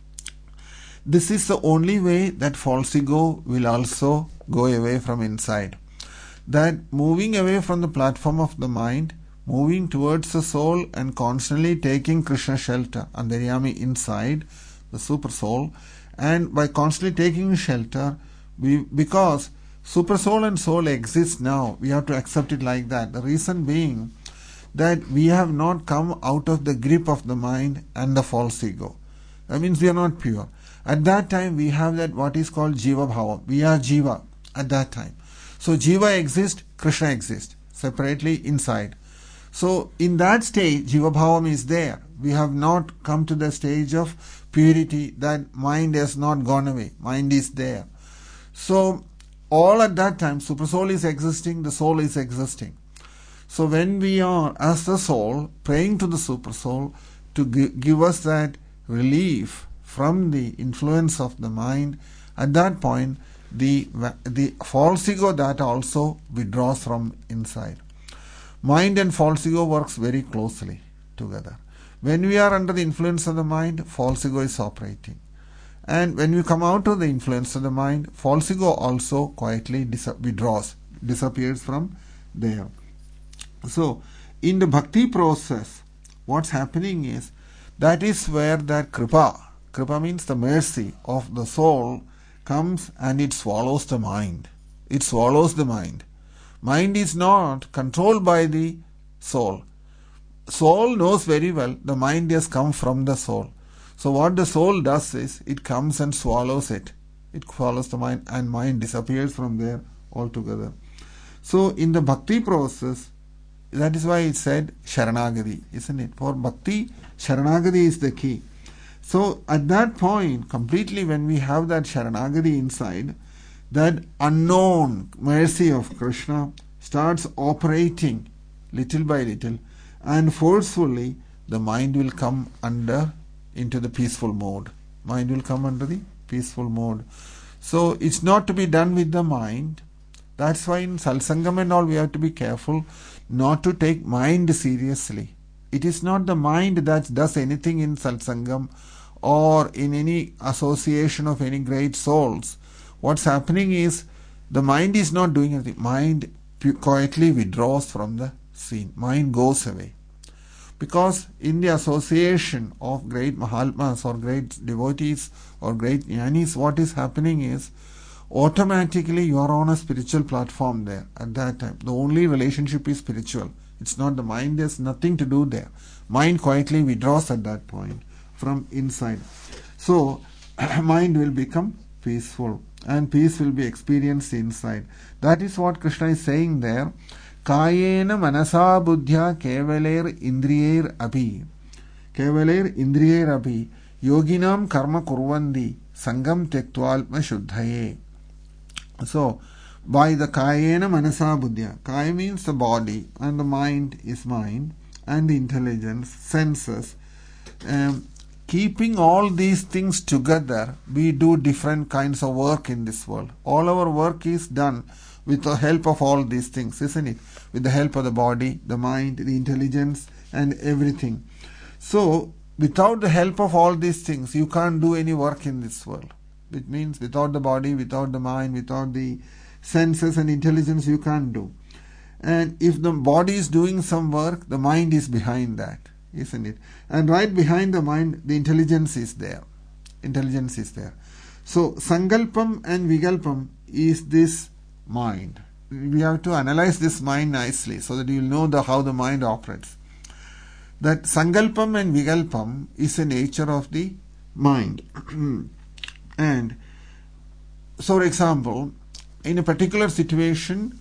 This is the only way that false ego will also go away from inside. That moving away from the platform of the mind, moving towards the soul and constantly taking Krishna shelter, Antaryami inside, the super soul, and by constantly taking shelter, we, because super soul and soul exist now, we have to accept it like that. The reason being that we have not come out of the grip of the mind and the false ego. That means we are not pure. At that time we have that what is called Jiva Bhava. We are Jiva at that time. So Jiva exists, Krishna exists separately inside. So in that stage Jiva Bhavam is there. We have not come to the stage of purity, that mind has not gone away. Mind is there. So all at that time Super Soul is existing, the soul is existing. So when we are, as the soul, praying to the Super Soul to give us that relief from the influence of the mind, at that point, the, the false ego that also withdraws from inside. Mind and false ego works very closely together. When we are under the influence of the mind, false ego is operating. And when we come out of the influence of the mind, false ego also quietly dis- withdraws, disappears from there. So, in the bhakti process, what's happening is, that is where that kripa, kripa means the mercy of the soul, comes and it swallows the mind. It swallows the mind. Mind is not controlled by the soul. Soul knows very well the mind has come from the soul. So what the soul does is, it comes and swallows it. It swallows the mind and mind disappears from there altogether. So in the bhakti process, that is why it said Sharanagati, isn't it? For bhakti, Sharanagati is the key. So at that point, completely when we have that Sharanagati inside, that unknown mercy of Krishna starts operating little by little, and forcefully the mind will come under into the peaceful mode. Mind will come under the peaceful mode. So it's not to be done with the mind. That's why in Satsangam and all we have to be careful not to take mind seriously. It is not the mind that does anything in Satsangam or in any association of any great souls. What's happening is, the mind is not doing anything. Mind quietly withdraws from the scene. Mind goes away. Because in the association of great Mahatmas or great devotees or great jnanis, what is happening is, automatically you are on a spiritual platform there at that time. The only relationship is spiritual. It's not the mind, there's nothing to do there. Mind quietly withdraws at that point from inside. So, mind will become peaceful and peace will be experienced inside. That is what Krishna is saying there. Kayena manasa buddhya kevaler indriyer abhi. Kevaler indriyer abhi. Yoginam karma kurvandi. Sangam tektvalma shuddhaye. So, by the kayena manasa buddhya. Kaya means the body and the mind is mind and the intelligence, senses. um, keeping all these things together, we do different kinds of work in this world. All our work is done with the help of all these things, isn't it? With the help of the body, the mind, the intelligence, and everything. So, without the help of all these things, you can't do any work in this world. Which means without the body, without the mind, without the senses and intelligence, you can't do. And if the body is doing some work, the mind is behind that, isn't it? And right behind the mind, the intelligence is there. Intelligence is there. So, Sankalpam and Vikalpam is this mind. We have to analyze this mind nicely so that you will know the, how the mind operates. That Sankalpam and Vikalpam is a nature of the mind. And so, for example, in a particular situation,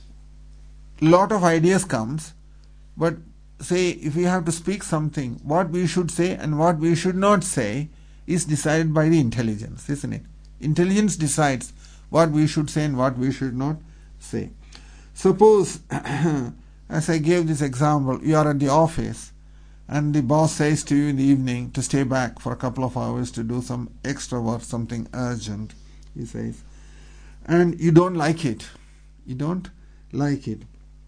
lot of ideas comes, but say if we have to speak something, what we should say and what we should not say is decided by the intelligence, isn't it? Intelligence decides what we should say and what we should not say. Suppose, as I gave this example, you are at the office and the boss says to you in the evening to stay back for a couple of hours to do some extra work, something urgent, he says, and you don't like it. You don't like it.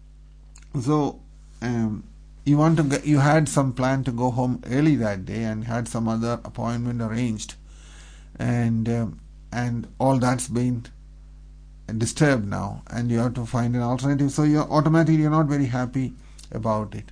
So, um, you want to get, you had some plan to go home early that day and had some other appointment arranged, and um, and all that's been disturbed now, and you have to find an alternative. So you're automatically you're not very happy about it.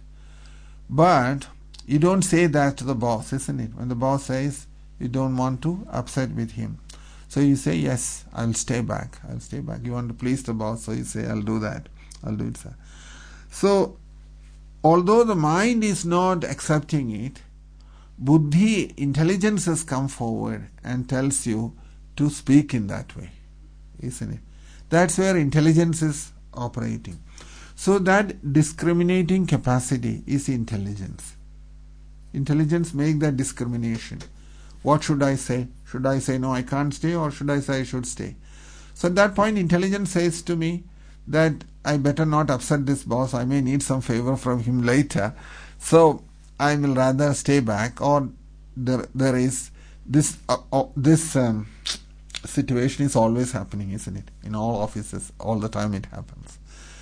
But you don't say that to the boss, isn't it? When the boss says you don't want to upset with him, so you say, yes, I'll stay back. I'll stay back. You want to please the boss, so you say, I'll do that. I'll do it, sir. So, although the mind is not accepting it, buddhi, intelligence has come forward and tells you to speak in that way, isn't it? That's where intelligence is operating. So that discriminating capacity is intelligence. Intelligence makes that discrimination. What should I say? Should I say, no, I can't stay, or should I say I should stay? So at that point, intelligence says to me that I better not upset this boss. I may need some favor from him later. So I will rather stay back, or there there is this uh, uh, this um, situation is always happening, isn't it? In all offices, all the time it happens.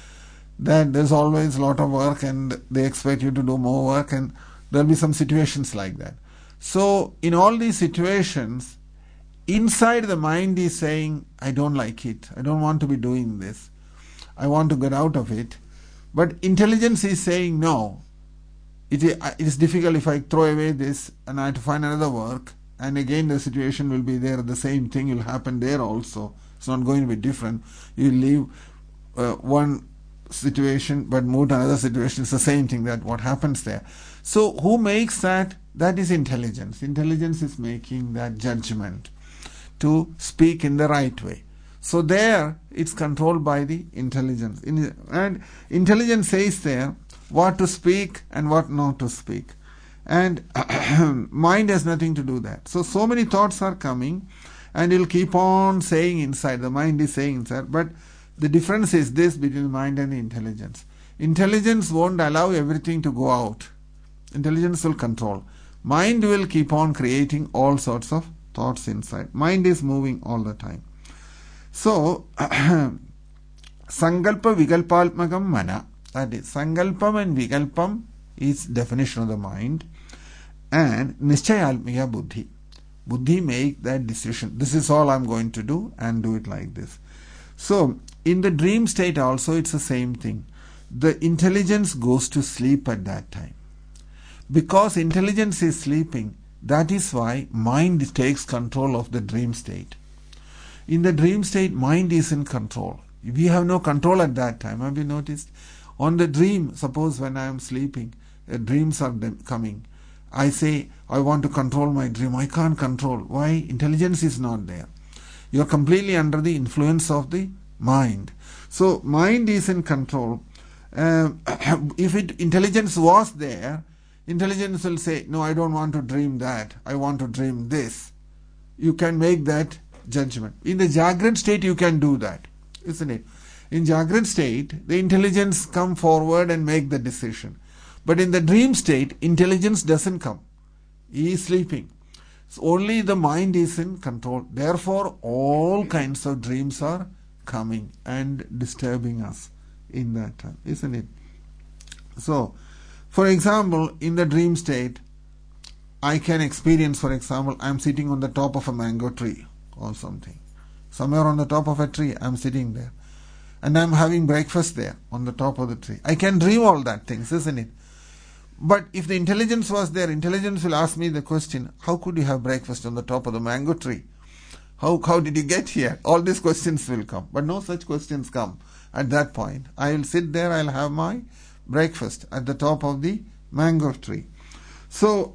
That there's always a lot of work and they expect you to do more work, and there'll be some situations like that. So in all these situations, inside the mind is saying, I don't like it. I don't want to be doing this. I want to get out of it. But intelligence is saying, no, it is difficult if I throw away this and I have to find another work, and again the situation will be there, the same thing will happen there also. It's not going to be different. You leave uh, one situation but move to another situation. It's the same thing, that what happens there. So who makes that? That is intelligence. Intelligence is making that judgment to speak in the right way. So there, it's controlled by the intelligence. In, and intelligence says there what to speak and what not to speak. And mind has nothing to do that. So, so many thoughts are coming, and you'll keep on saying inside. The mind is saying inside. But the difference is this between the mind and the intelligence. Intelligence won't allow everything to go out. Intelligence will control. Mind will keep on creating all sorts of thoughts inside. Mind is moving all the time. So, Sankalpa Vikalpalmakam Mana. That is, Sankalpam and Vikalpam is definition of the mind. And Nischayalmya Buddhi. Buddhi make that decision. This is all I'm going to do, and do it like this. So, in the dream state also it's the same thing. The intelligence goes to sleep at that time. Because intelligence is sleeping, that is why mind takes control of the dream state. In the dream state, mind is in control. We have no control at that time. Have you noticed? On the dream, suppose when I am sleeping, uh, dreams are coming. I say, I want to control my dream. I can't control. Why? Intelligence is not there. You are completely under the influence of the mind. So, mind is in control. Uh, if it intelligence was there, intelligence will say, no, I don't want to dream that. I want to dream this. You can make that judgment. In the Jagrat state, you can do that, isn't it? In Jagrat state, the intelligence come forward and make the decision. But in the dream state, intelligence doesn't come. He is sleeping. So only the mind is in control. Therefore, all kinds of dreams are coming and disturbing us in that time, isn't it? So, for example, in the dream state, I can experience, for example, I am sitting on the top of a mango tree or something. Somewhere on the top of a tree, I am sitting there. And I am having breakfast there on the top of the tree. I can dream all that things, isn't it? But if the intelligence was there, intelligence will ask me the question, how could you have breakfast on the top of the mango tree? How, how did you get here? All these questions will come. But no such questions come at that point. I will sit there, I will have my breakfast at the top of the mango tree. So,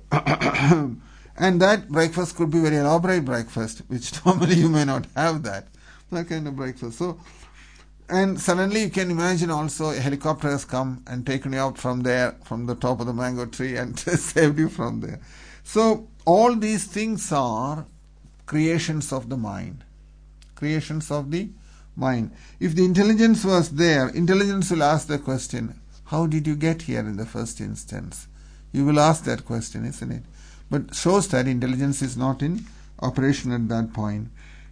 and that breakfast could be very elaborate breakfast, which normally you may not have that. That kind of breakfast. So, and suddenly you can imagine also a helicopter has come and taken you out from there, from the top of the mango tree, and saved you from there. So all these things are creations of the mind. Creations of the mind. If the intelligence was there, intelligence will ask the question, how did you get here in the first instance? You will ask that question, isn't it? But shows that intelligence is not in operation at that point.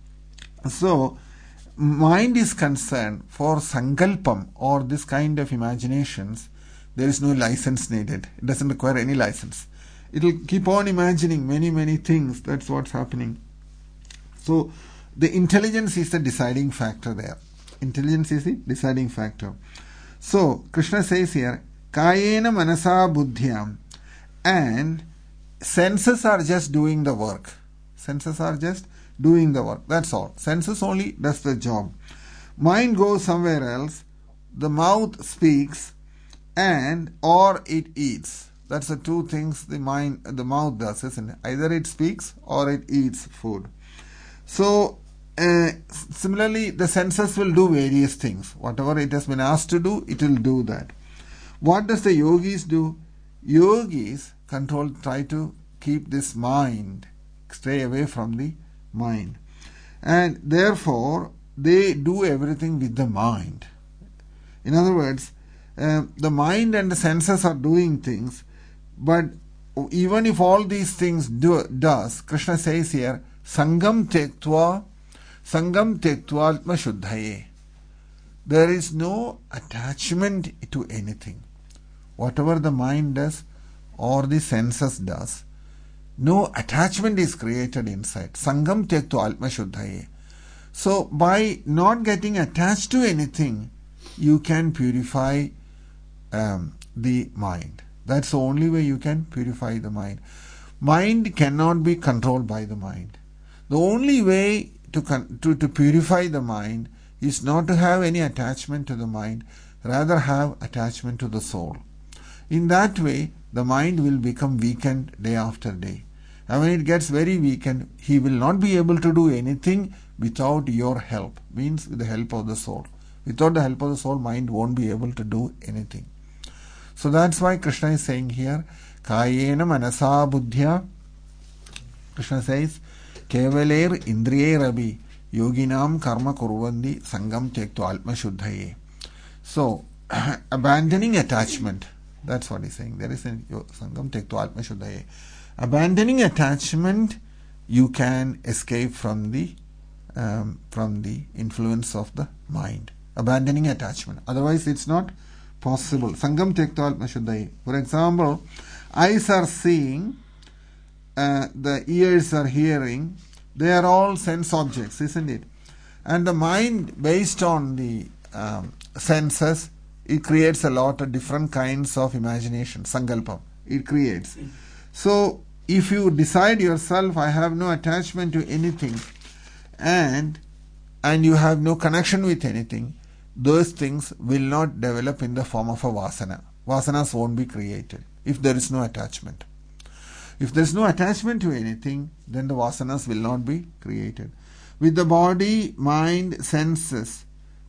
So, mind is concerned for sankalpam or this kind of imaginations, there is no license needed. It doesn't require any license. It will keep on imagining many, many things. That's what's happening. So, the intelligence is the deciding factor there. Intelligence is the deciding factor. So, Krishna says here, Kayena manasa buddhyam, and senses are just doing the work. Senses are just doing the work. That's all. Senses only does the job. Mind goes somewhere else. The mouth speaks, and or it eats. That's the two things the mind, the mouth does, isn't it? Either it speaks or it eats food. So, uh, similarly, the senses will do various things. Whatever it has been asked to do, it will do that. What does the yogis do? Yogis control, try to keep this mind, stay away from the mind. And therefore, they do everything with the mind. In other words, uh, the mind and the senses are doing things, but even if all these things do, does, Krishna says here, Sangam tektva, Sangam tektva atma shuddhaye. There is no attachment to anything. Whatever the mind does or the senses does, no attachment is created inside. Sangam tektva atma shuddhaye. So by not getting attached to anything, you can purify um, the mind. That's the only way you can purify the mind. Mind cannot be controlled by the mind. The only way to, con- to, to purify the mind is not to have any attachment to the mind, rather have attachment to the soul. In that way, the mind will become weakened day after day. And when it gets very weakened, he will not be able to do anything without your help, means with the help of the soul. Without the help of the soul, mind won't be able to do anything. So that's why Krishna is saying here, Kayena manasa buddhya. Krishna says, Kevaler indriye rabi yoginam karma kurvandi sangam tektu atma shuddhaye. So, abandoning attachment, that's what he's saying. There is a sangam tektu atma shuddhaye. Abandoning attachment, you can escape from the um, from the influence of the mind. Abandoning attachment. Otherwise, it's not possible. Sangam tektu atma shuddhaye. For example, eyes are seeing, uh, the ears are hearing. They are all sense objects, isn't it? And the mind, based on the um, senses, it creates a lot of different kinds of imagination, sankalpam. It creates. So, if you decide yourself, I have no attachment to anything, and and you have no connection with anything, those things will not develop in the form of a vasana. Vasanas won't be created if there is no attachment. If there is no attachment to anything, then the vasanas will not be created. With the body, mind, senses,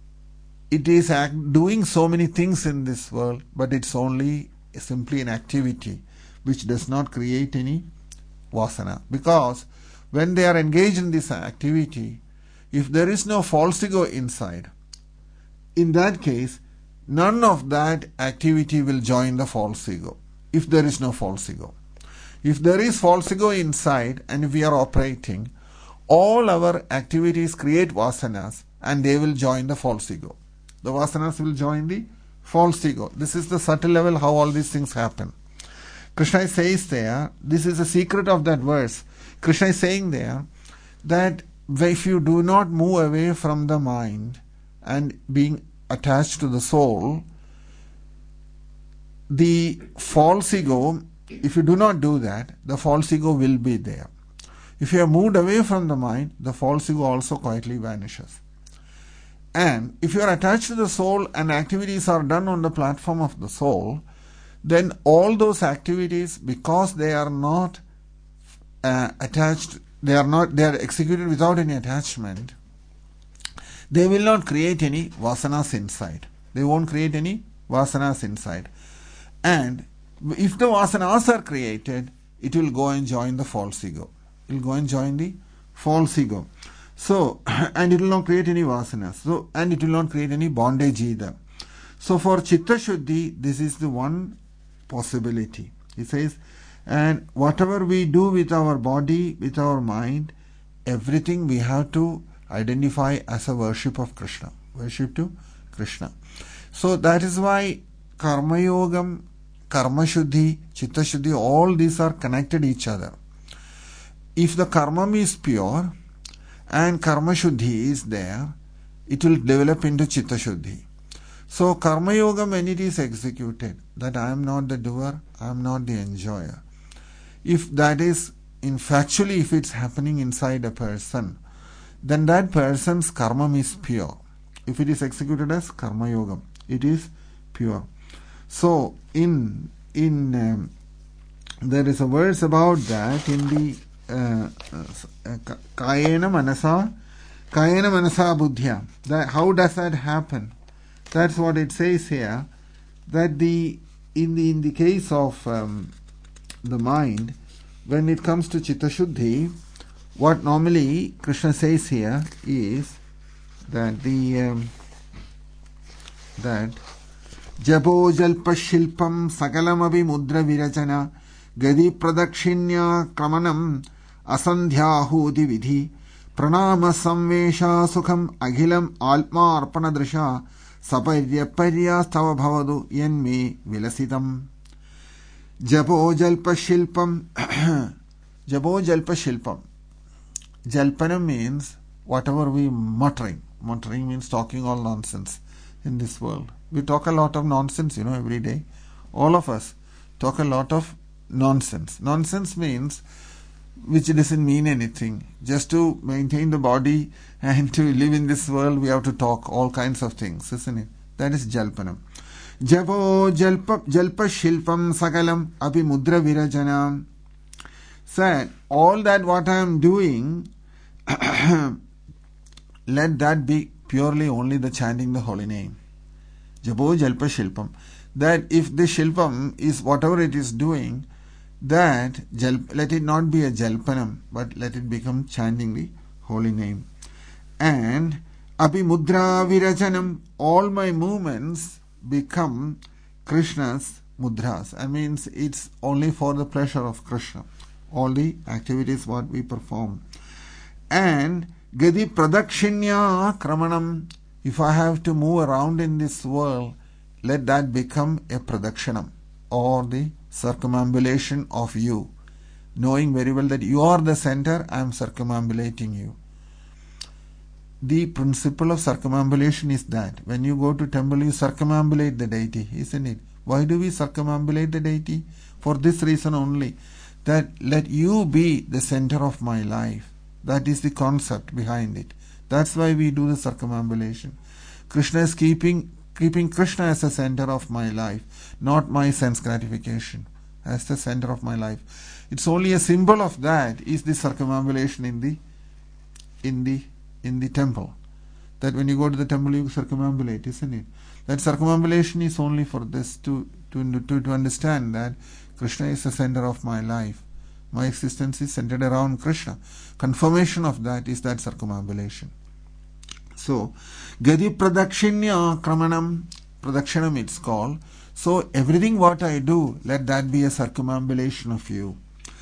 it is act, doing so many things in this world, but it's only simply an activity which does not create any vasana. Because when they are engaged in this activity, if there is no false ego inside, in that case, none of that activity will join the false ego, if there is no false ego. If there is false ego inside and if we are operating, all our activities create vasanas and they will join the false ego. The vasanas will join the false ego. This is the subtle level how all these things happen. Krishna says there, this is the secret of that verse. Krishna is saying there that if you do not move away from the mind and being attached to the soul, the false ego, if you do not do that, the false ego will be there. If you have moved away from the mind, the false ego also quietly vanishes. And if you are attached to the soul and activities are done on the platform of the soul, then all those activities, because they are not uh, attached, they are not, they are executed without any attachment, they will not create any vasanas inside. They won't create any vasanas inside. And if the vasanas are created, it will go and join the false ego. It will go and join the false ego. So, and it will not create any vasanas. So, and it will not create any bondage either. So for Chitta Shuddhi, this is the one possibility. He says, and whatever we do with our body, with our mind, everything we have to identify as a worship of Krishna. Worship to Krishna. So that is why Karma Yogam, Karma Shuddhi, Chitta Shuddhi, all these are connected each other. If the karma is pure and Karma Shuddhi is there, it will develop into Chitta Shuddhi. So Karma Yoga, when it is executed, that I am not the doer, I am not the enjoyer. If that is, in factually, if it's happening inside a person, then that person's karma is pure. If it is executed as Karma Yoga, it is pure. So in in um, there is a verse about that in the uh, uh, Kayena Manasa Kayena Manasa Buddhya. That how does that happen? That's what it says here. That the in the in the case of um, the mind, when it comes to Chitta Shuddhi, what normally Krishna says here is that the um, that Jabo jalpa shilpam sakalamabhi mudra virachana gadi pradakshinya kramanam asandhyahudi vidhi pranama samvesha sukham aghilam alma arpana drisha saparya parya stava bhavadu yanme vilasitam. Jabo jalpa shilpam Jabo jalpa shilpam. Jalpana means whatever we muttering. Muttering means talking all nonsense in this world. We talk a lot of nonsense, you know, every day. All of us talk a lot of nonsense. Nonsense means which doesn't mean anything. Just to maintain the body and to live in this world, we have to talk all kinds of things, isn't it? That is Jalpanam. Jabo Jalpa Jalpa Shilpam Sakalam Api Mudra Virajanam. Said, all that what I am doing, let that be purely only the chanting the holy name. Jabo Jalpa Shilpam. That if the Shilpam is whatever it is doing, that let it not be a Jalpanam, but let it become chanting the holy name. And Api Mudra Virajanam, all my movements become Krishna's mudras. I mean, it's only for the pleasure of Krishna. All the activities what we perform. And Gadi Pradakshinya Kramanam, if I have to move around in this world, let that become a Pradakshinam, or the circumambulation of you. Knowing very well that you are the center, I am circumambulating you. The principle of circumambulation is that when you go to temple, you circumambulate the deity, isn't it? Why do we circumambulate the deity? For this reason only, that let you be the center of my life. That is the concept behind it. That's why we do the circumambulation. Krishna is keeping keeping Krishna as the center of my life, not my sense gratification, as the center of my life. It's only a symbol of that is the circumambulation in the in the in the temple. That when you go to the temple, you circumambulate, isn't it? That circumambulation is only for this to to to, to understand that Krishna is the center of my life. My existence is centered around Krishna. Confirmation of that is that circumambulation. So, Gadi Pradakshinya Kramanam, Pradakshinam it's called. So, everything what I do, let that be a circumambulation of you.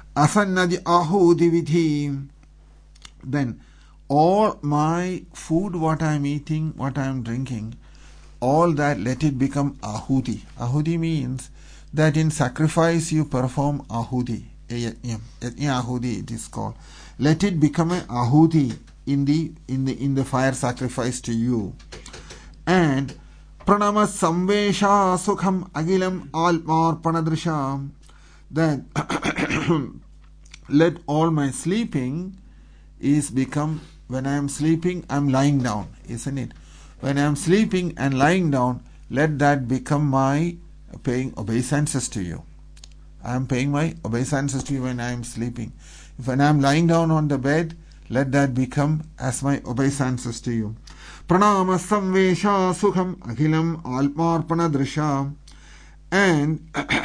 Asannadi ahudi vidhi. Then all my food, what I am eating, what I am drinking, all that, let it become ahuti. Ahuti means that in sacrifice you perform ahuti. Yajna ahuti it is called. Let it become a ahuti in the in the in the fire sacrifice to you. And pranama samvesha sukham agilam almarpanadrisham. Then let all my sleeping is become, when I am sleeping, I am lying down, isn't it? When I am sleeping and lying down, let that become my paying obeisances to you. I am paying my obeisances to you when I am sleeping. If when I am lying down on the bed, let that become as my obeisances to you. Pranama samvesha sukham akhilam almarpana drisha. And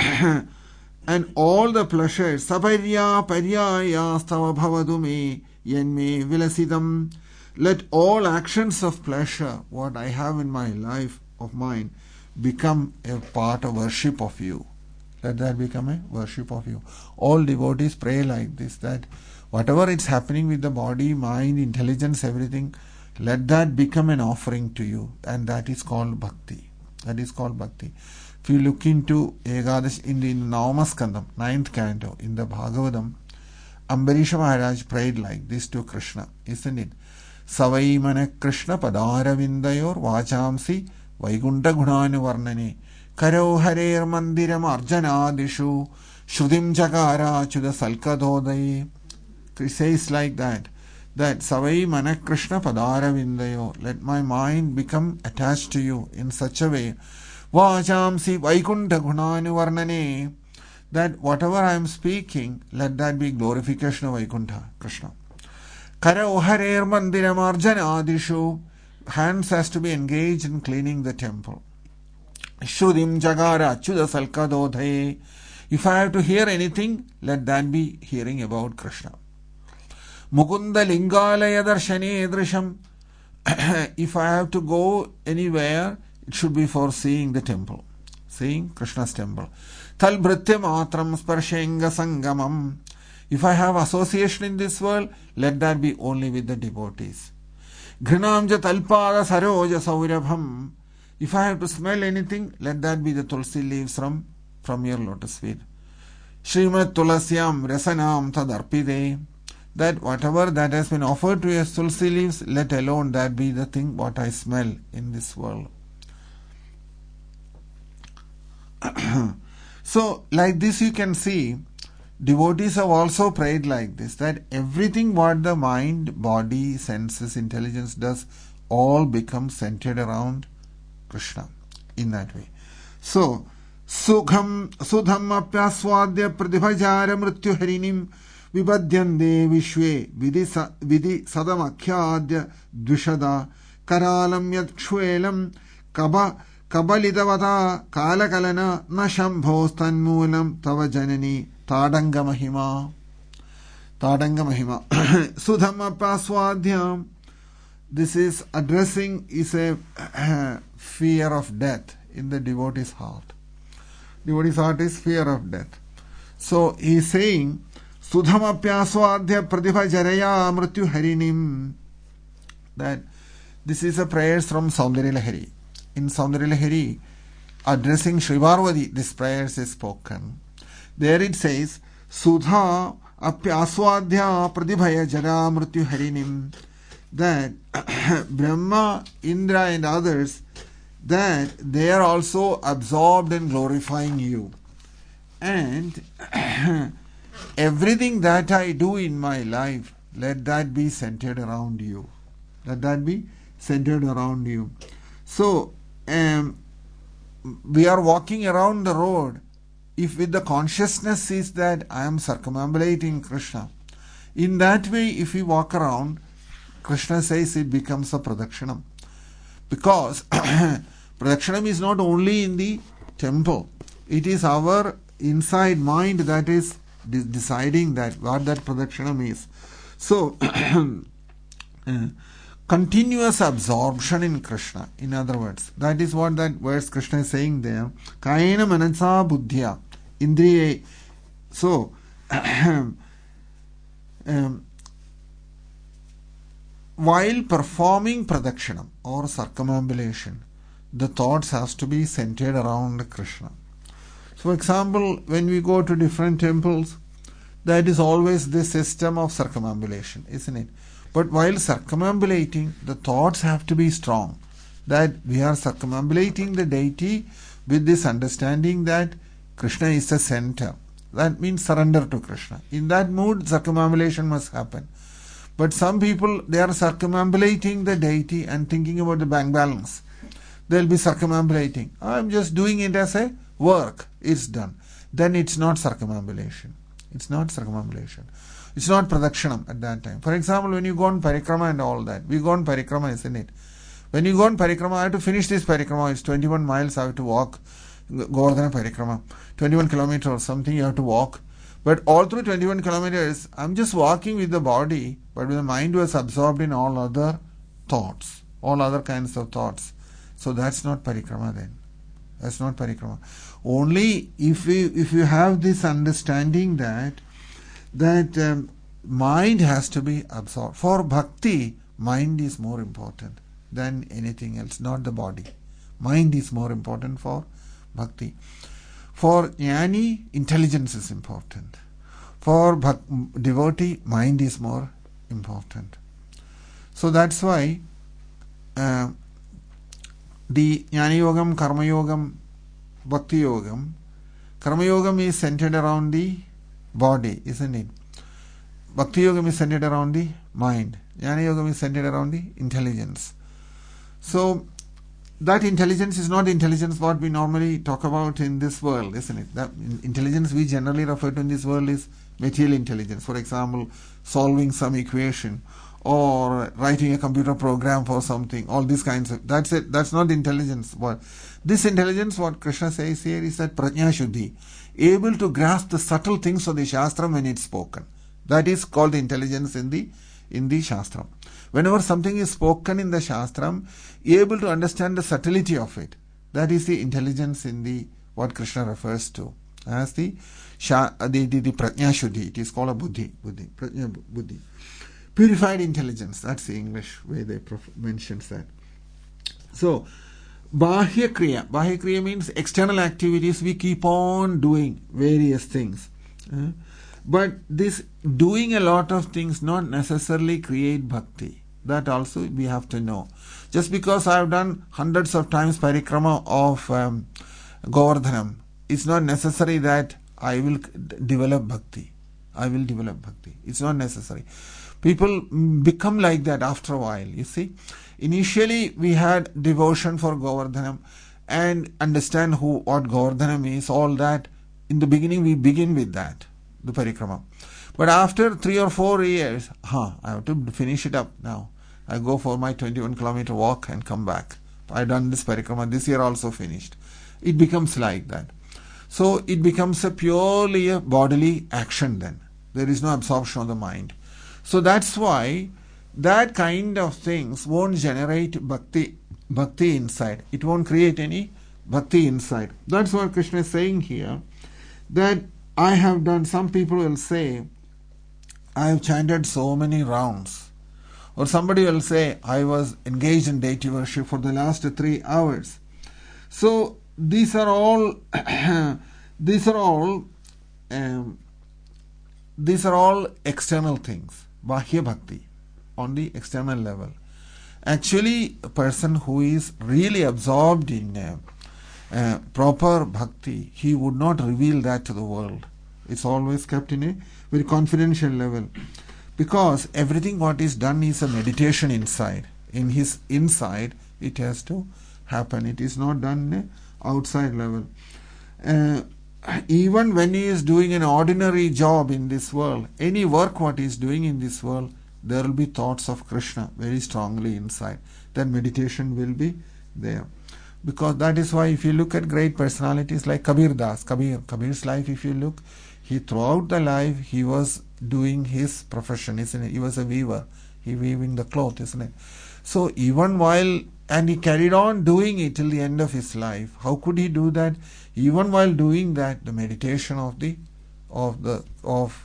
and all the pleasures, saparya paryaya stava bhavadu me yenme vilasitam. Let all actions of pleasure, what I have in my life of mine, become a part of worship of you. Let that become a worship of you. All devotees pray like this, that whatever is happening with the body, mind, intelligence, everything, let that become an offering to you. And that is called bhakti. That is called bhakti. If you look into Ekadash in the Navamaskandam, ninth canto, in the Bhagavatam, Ambarisha Maharaj prayed like this to Krishna, isn't it? Savai mana Krishna padara vindayor vachamsi vaikunta gunanu varnane karo harer mandiram arjanadishu shrudim jakara chuda salkadodai. It says like that, that Savai mana Krishna padara vindayor, let my mind become attached to you in such a way, vachamsi vaikunta gunanu varnane, that whatever I am speaking, let that be glorification of Vaikuntha, Krishna. Karo harer mandiram arjanadishu, hands has to be engaged in cleaning the temple. Shrudim jagara chuda salkadodhaye, if I have to hear anything, let that be hearing about Krishna. Mukunda lingalaya darshane drisham, if I have to go anywhere, it should be for seeing the temple, seeing Krishna's temple. Tal bhritya matram sparshenga sangamam, if I have association in this world, let that be only with the devotees. Grinamja talpada saroja saurabham, if I have to smell anything, let that be the tulsi leaves from, from your lotus feet. Srimad tulasyam rasanam tadarpide, that whatever that has been offered to as tulsi leaves, let alone that be the thing what I smell in this world. So, like this you can see, devotees have also prayed like this, that everything what the mind, body, senses, intelligence does, all becomes centered around Krishna in that way. So, Sukham Sudham Apyaswadya Pradibhajara Mrityu Harinim Vibhadyande Vishwe Vidhi Sadamakyadya Dvishada Karalam Yadkshwelam Kaba Kabalidavata Kalakalana Nashambhostanmulam Tava Janani Tadanga Mahima. Tadanga Mahima. Sudhama Paswadhyam. This is addressing is a uh, fear of death in the devotee's heart. Devotee's heart is fear of death. So he is saying Sudhama Pyaswadhya Pradibha Jaraya Mrityu Harinim. That this is a prayer from Saundarya Lahari. In Saundarya Lahari, addressing Sri Parvati, this prayer is spoken. There it says, Sudha apyaswadhya pradibhaya jara mrityu harinim, that Brahma, Indra and others, that they are also absorbed in glorifying you. And everything that I do in my life, let that be centered around you. Let that be centered around you. So, um, we are walking around the road, if with the consciousness is that I am circumambulating Krishna, in that way if we walk around, Krishna says it becomes a pradakshanam. Because pradakshanam is not only in the temple, it is our inside mind that is de- deciding that what that pradakshanam is. So, uh, continuous absorption in Krishna, in other words, that is what that verse Krishna is saying there. Kayena manasa buddhya indriye. So Um, while performing pradakshinam or circumambulation, the thoughts has to be centered around Krishna. So, for example, when we go to different temples, that is always the system of circumambulation, isn't it? But while circumambulating, the thoughts have to be strong, that we are circumambulating the deity with this understanding that Krishna is the center. That means surrender to Krishna. In that mood, circumambulation must happen. But some people, they are circumambulating the deity and thinking about the bank balance. They'll be circumambulating. I'm just doing it as a work. It's done. Then it's not circumambulation. It's not circumambulation. It's not pradakshinam at that time. For example, when you go on parikrama and all that, we go on parikrama, isn't it? When you go on parikrama, I have to finish this parikrama. It's twenty-one miles I have to walk. Govardhana parikrama. twenty-one kilometers or something you have to walk. But all through twenty-one kilometers, I'm just walking with the body, but the mind was absorbed in all other thoughts, all other kinds of thoughts. So that's not parikrama then. That's not parikrama. Only if we, if you have this understanding that that um, mind has to be absorbed. For bhakti, mind is more important than anything else, not the body. Mind is more important for bhakti. For jnani, intelligence is important. For bhak- devotee, mind is more important. So that's why uh, the jnana yogam, karma yogam, bhakti yogam, karma yogam is centered around the body, isn't it? Bhakti yogam is centered around the mind. Jnana yogam is centered around the intelligence. So that intelligence is not intelligence what we normally talk about in this world, isn't it? That intelligence we generally refer to in this world is material intelligence. For example, solving some equation or writing a computer program for something. All these kinds of, that's it. That's not intelligence. What this intelligence, what Krishna says here, is that prajna shuddhi, able to grasp the subtle things of the shastra when it's spoken. That is called the intelligence in the in the shastra. Whenever something is spoken in the shastram, able to understand the subtlety of it. That is the intelligence in the what Krishna refers to as the sha, the, the, the prajna shuddhi. It is called a buddhi, buddhi, prajna buddhi. Purified intelligence. That's the English way they prof- mentions that. So, bahya kriya. Bahya kriya means external activities. We keep on doing various things. Uh, but this doing a lot of things not necessarily create bhakti. That also we have to know. Just because I have done hundreds of times parikrama of um, Govardhanam, it's not necessary that I will d- develop bhakti. I will develop bhakti. It's not necessary. People become like that after a while, you see. Initially, we had devotion for Govardhanam and understand who what Govardhanam is, all that. In the beginning, we begin with that, the parikrama. But after three or four years, huh, I have to finish it up now. I go for my twenty-one kilometer walk and come back. I've done this parikrama, this year also finished. It becomes like that. So it becomes a purely a bodily action then. There is no absorption of the mind. So that's why that kind of things won't generate bhakti, bhakti inside. It won't create any bhakti inside. That's what Krishna is saying here. That I have done, some people will say, I have chanted so many rounds. Or somebody will say, I was engaged in deity worship for the last three hours. So these are all, these are all, um, these are all external things, bahya bhakti, on the external level. Actually, a person who is really absorbed in uh, uh, proper bhakti, he would not reveal that to the world. It's always kept in a very confidential level. Because everything what is done is a meditation inside. In his inside, it has to happen. It is not done in an outside level. Uh, even when he is doing an ordinary job in this world, any work what he is doing in this world, there will be thoughts of Krishna very strongly inside. Then meditation will be there. Because that is why if you look at great personalities like Kabir Das, Kabir, Kabir's life, if you look, he throughout the life, he was doing his profession, isn't it? He was a weaver. He weaving the cloth, isn't it? So even while, and he carried on doing it till the end of his life. How could he do that? Even while doing that, the meditation of the, of the, of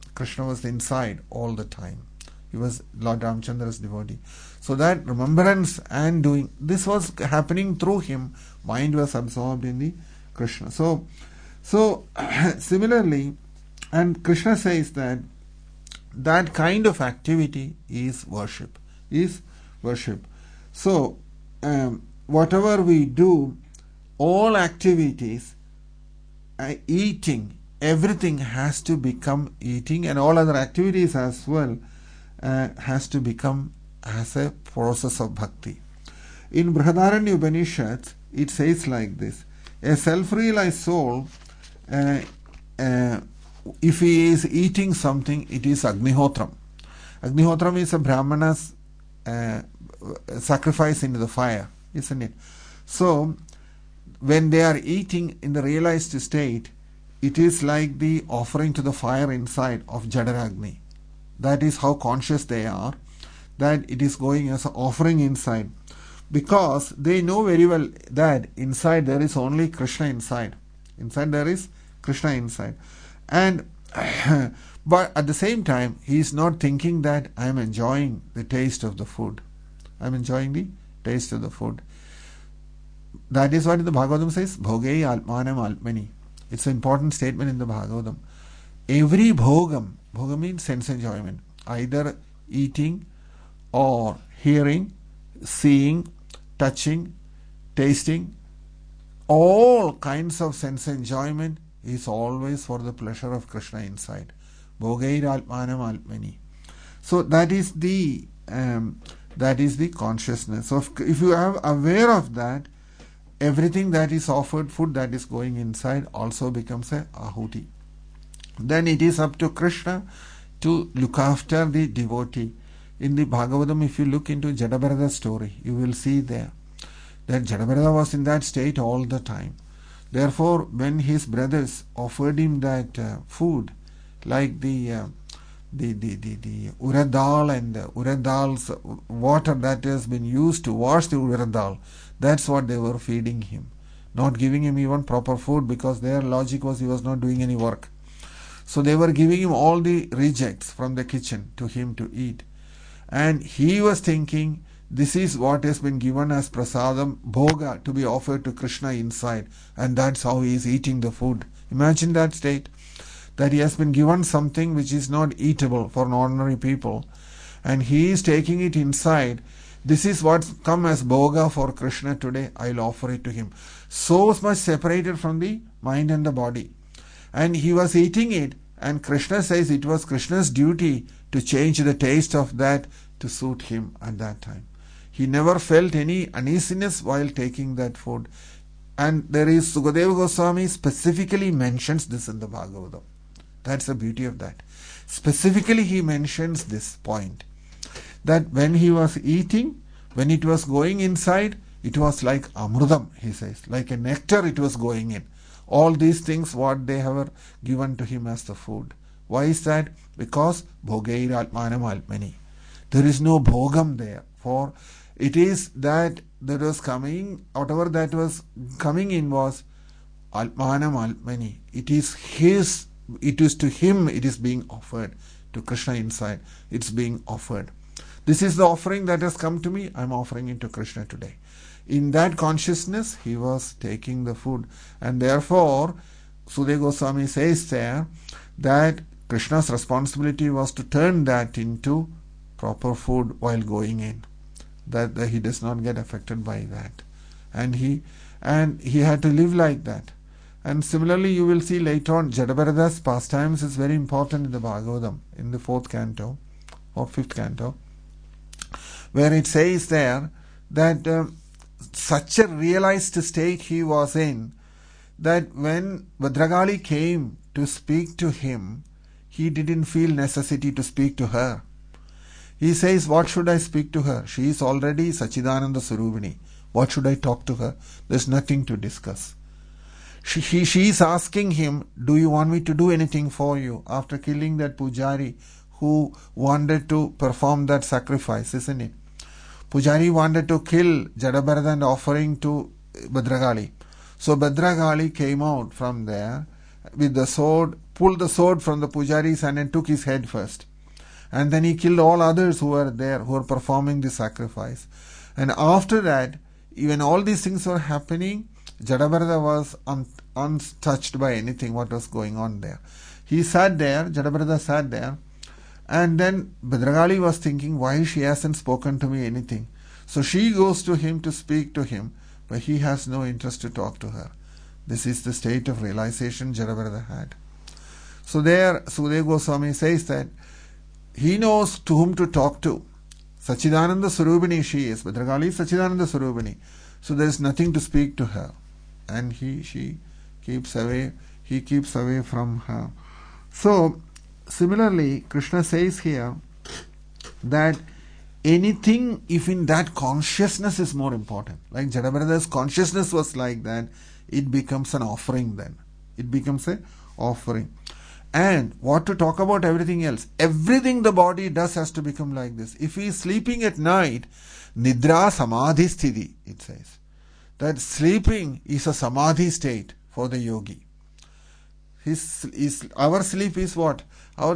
Krishna was inside all the time. He was Lord Ramchandra's devotee. So that remembrance and doing, this was happening through him. Mind was absorbed in the Krishna. So, so similarly, and Krishna says that that kind of activity is worship, is worship. So, um, whatever we do, all activities, uh, eating, everything has to become eating, and all other activities as well uh, has to become as a process of bhakti. In Brihadaranya Upanishad, it says like this: a self-realized soul, uh, uh, if he is eating something, it is Agnihotram. Agnihotram is a Brahmana's uh, sacrifice into the fire, isn't it? So, when they are eating in the realized state, it is like the offering to the fire inside of Jadaragni. That is how conscious they are, that it is going as an offering inside. Because they know very well that inside there is only Krishna inside. Inside there is Krishna inside. And but at the same time, he is not thinking that I am enjoying the taste of the food. I am enjoying the taste of the food. That is what the Bhagavatam says, Bhogei Atmanam Atmani. It's an important statement in the Bhagavatam. Every bhogam, bhoga means sense enjoyment, either eating or hearing, seeing, touching, tasting, all kinds of sense enjoyment is always for the pleasure of Krishna inside. Bhogair Atmanam Atmani. So that is the um, that is the consciousness. So if, if you are aware of that, everything that is offered, food that is going inside, also becomes a ahuti. Then it is up to Krishna to look after the devotee. In the Bhagavatam, if you look into Jadabharata's story, you will see there that Jadabharata was in that state all the time. Therefore, when his brothers offered him that uh, food, like the uh, the the the, the urad dal and the urad dal's water that has been used to wash the urad dal, that's what they were feeding him, not giving him even proper food, because their logic was he was not doing any work. So they were giving him all the rejects from the kitchen to him to eat. And he was thinking, this is what has been given as prasadam, bhoga, to be offered to Krishna inside. And that's how he is eating the food. Imagine that state, that he has been given something which is not eatable for an ordinary people. And he is taking it inside. This is what's come as bhoga for Krishna today. I'll offer it to him. So much separated from the mind and the body. And he was eating it. And Krishna says it was Krishna's duty to change the taste of that to suit him at that time. He never felt any uneasiness while taking that food. And there is, Sukadeva Goswami specifically mentions this in the Bhagavatam. That's the beauty of that. Specifically he mentions this point, that when he was eating, when it was going inside, it was like amrudam, he says, like a nectar it was going in. All these things what they have given to him as the food. Why is that? Because bhogair atmanam almani. There is no bhogam there. For it is that that was coming, whatever that was coming in was atmanam almani. It is his, it is to him it is being offered. To Krishna inside, it's being offered. This is the offering that has come to me, I am offering it to Krishna today. In that consciousness, he was taking the food. And therefore, Sukadeva Goswami says there that Krishna's responsibility was to turn that into proper food while going in. That, that he does not get affected by that. And he and he had to live like that. And similarly, you will see later on, Jadabharata's pastimes is very important in the Bhagavatam, in the fourth canto, or fifth canto, where it says there that um, such a realized state he was in, that when Bhadragali came to speak to him, he didn't feel necessity to speak to her. He says, what should I speak to her? She is already Sachidananda Surubini. What should I talk to her? There's nothing to discuss. She, he, she is asking him, do you want me to do anything for you? After killing that Pujari who wanted to perform that sacrifice, isn't it? Pujari wanted to kill Jadabharata and offering to Bhadragali. So Bhadragali came out from there with the sword, pulled the sword from the pujari's hand and took his head first. And then he killed all others who were there, who were performing the sacrifice. And after that, even all these things were happening, Jadabharata was un- untouched by anything what was going on there. He sat there, Jadabharata sat there, and then Bhadragali was thinking, why she hasn't spoken to me anything. So she goes to him to speak to him, but he has no interest to talk to her. This is the state of realization Jadabharata had. So there, Sukadeva Goswami says that he knows to whom to talk to. Sachidananda Swarupini she is. Bhadragali is Sachidananda Swarupini. So there is nothing to speak to her. And he, she keeps away, he keeps away from her. So, similarly, Krishna says here that anything, if in that consciousness is more important, like Jadabharata's consciousness was like that, it becomes an offering then. It becomes an offering. And what to talk about everything else? Everything the body does has to become like this. If he is sleeping at night, Nidra Samadhi Sthiti, it says. That sleeping is a Samadhi state for the yogi. His, his, our sleep is what? Our,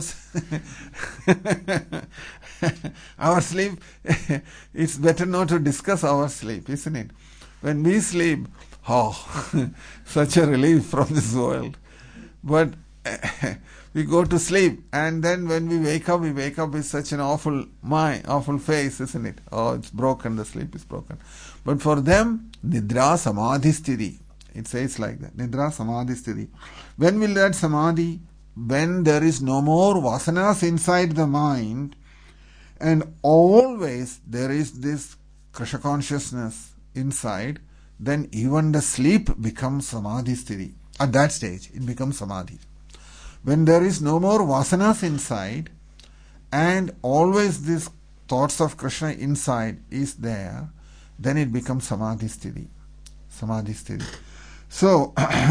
our sleep, it's better not to discuss our sleep, isn't it? When we sleep, oh, such a relief from this world. But we go to sleep, and then when we wake up, we wake up with such an awful mind, awful face, isn't it? Oh, it's broken, the sleep is broken. But for them, Nidra Samadhi Sthiti. It says like that, Nidra Samadhi Sthiti. When will that Samadhi? When there is no more vasanas inside the mind, and always there is this Krishna consciousness inside, then even the sleep becomes Samadhi Sthiti. At that stage, it becomes Samadhi. When there is no more vasanas inside, and always these thoughts of Krishna inside is there, then it becomes Samadhi Sthiti. Samadhi Sthiti. So,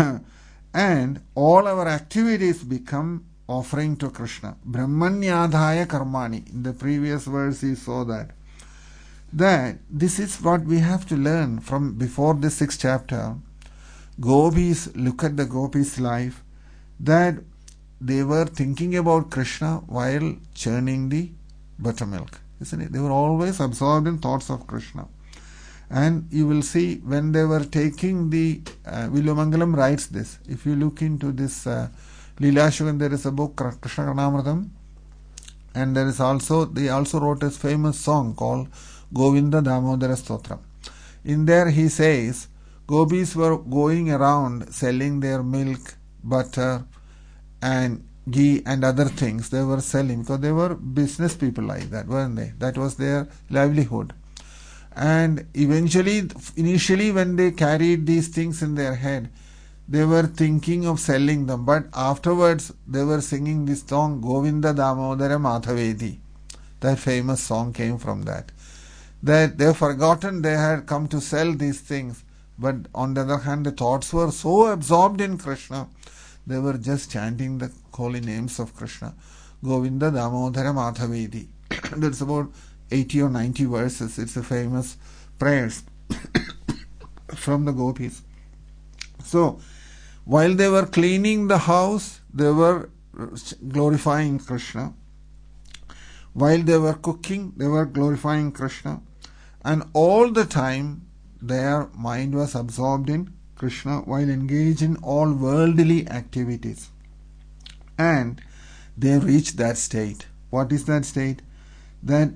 and all our activities become offering to Krishna. Brahmanyadhaya karmani. In the previous verse he saw that. That this is what we have to learn from before the sixth chapter. Gopis, look at the gopis' life, that they were thinking about Krishna while churning the buttermilk, isn't it? They were always absorbed in thoughts of Krishna. And you will see when they were taking the, uh, Villumangalam writes this. If you look into this uh, Leela Shugan, there is a book, Krishna Karnamritam, and there is also, they also wrote a famous song called Govinda Damodara Stotram. In there he says, gopis were going around selling their milk, butter, and ghee and other things. They were selling because they were business people like that, weren't they? That was their livelihood. And eventually, initially when they carried these things in their head, they were thinking of selling them. But afterwards, they were singing this song, Govinda Damodara Madhavedi. That famous song came from that. That they forgotten they had come to sell these things. But on the other hand, the thoughts were so absorbed in Krishna, they were just chanting the holy names of Krishna. Govinda Damodara Madhavedi. That's about eighty or ninety verses. It's a famous prayers from the gopis. So, while they were cleaning the house, they were glorifying Krishna. While they were cooking, they were glorifying Krishna. And all the time, their mind was absorbed in Krishna while engaged in all worldly activities. And they reached that state. What is that state? That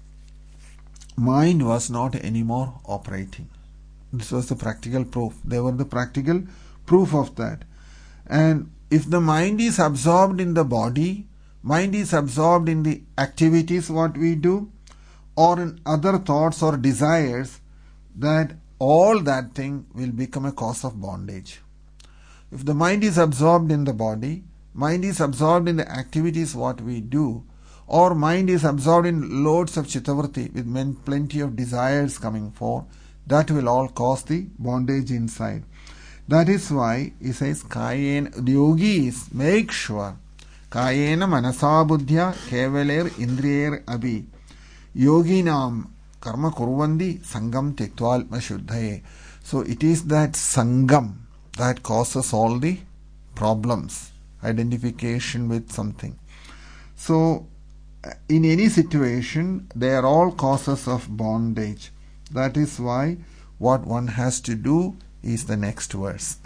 mind was not anymore operating. This was the practical proof. They were the practical proof of that. And if the mind is absorbed in the body, mind is absorbed in the activities what we do, or in other thoughts or desires, that all that thing will become a cause of bondage. If the mind is absorbed in the body, mind is absorbed in the activities what we do, or mind is absorbed in loads of chittavrti with men, plenty of desires coming forth, that will all cause the bondage inside. That is why he says, Kayena, the yogis make sure, Kayena manasa buddhya kevaler indriyer abhi, yoginam karma kurvandi sangam tektva alma shuddhaye. So it is that sangam that causes all the problems, identification with something. So, in any situation, they are all causes of bondage. That is why what one has to do is the next verse.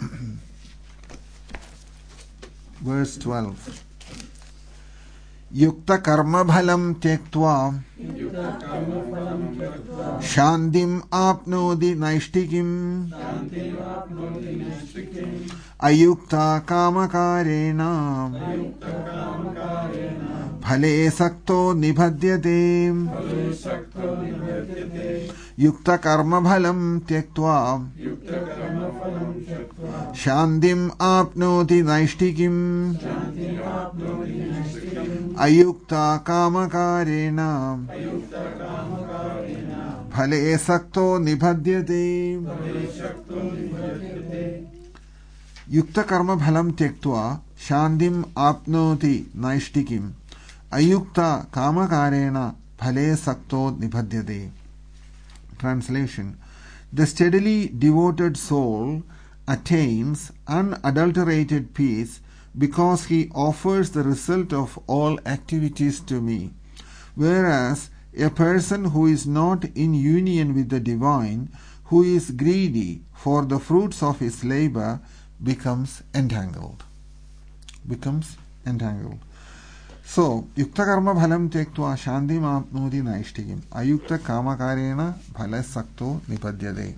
Verse twelve. Yukta karma bhalam tyaktva shantim apnodi naishtikim ayukta kamakarena phale sakto nibhadyate. Yukta karma bhalam tyaktva shantim apnoti naishtikim ayukta kamakarena phale sakto nibhadyate. Yukta karma bhalam tyaktva shantim apnoti naishtikim ayukta kamakarena phale sakto nibhadyate. Translation: the steadily devoted soul attains unadulterated peace because he offers the result of all activities to me, whereas a person who is not in union with the divine, who is greedy for the fruits of his labor, becomes entangled. Becomes entangled. So, yukta karma bhalam tyaktva shantim apnoti naishtikim ayukta kamakarena bhala sakto nipadyate.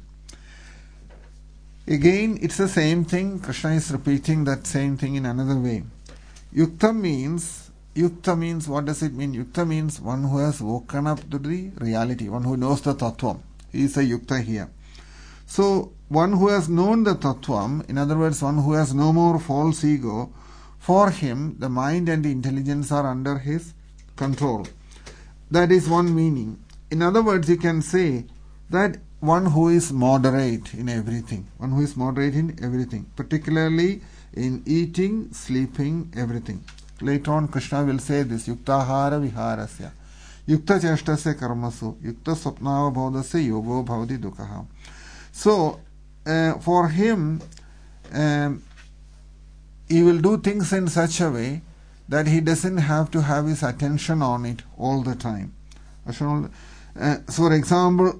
Again, it's the same thing. Krishna is repeating that same thing in another way. Yukta means, yukta means, what does it mean? Yukta means one who has woken up to the reality, one who knows the tattvam. He is a yukta here. So, one who has known the tattvam, in other words, one who has no more false ego, for him, the mind and the intelligence are under his control. That is one meaning. In other words, you can say that one who is moderate in everything. One who is moderate in everything. Particularly in eating, sleeping, everything. Later on, Krishna will say this. Yuktahara viharasya. Yukta cheshtasya karmasu. Yukta swapnava bodhasya yogo bhavati dukkha. So, uh, for him, um, he will do things in such a way that he doesn't have to have his attention on it all the time. Uh, so, for example,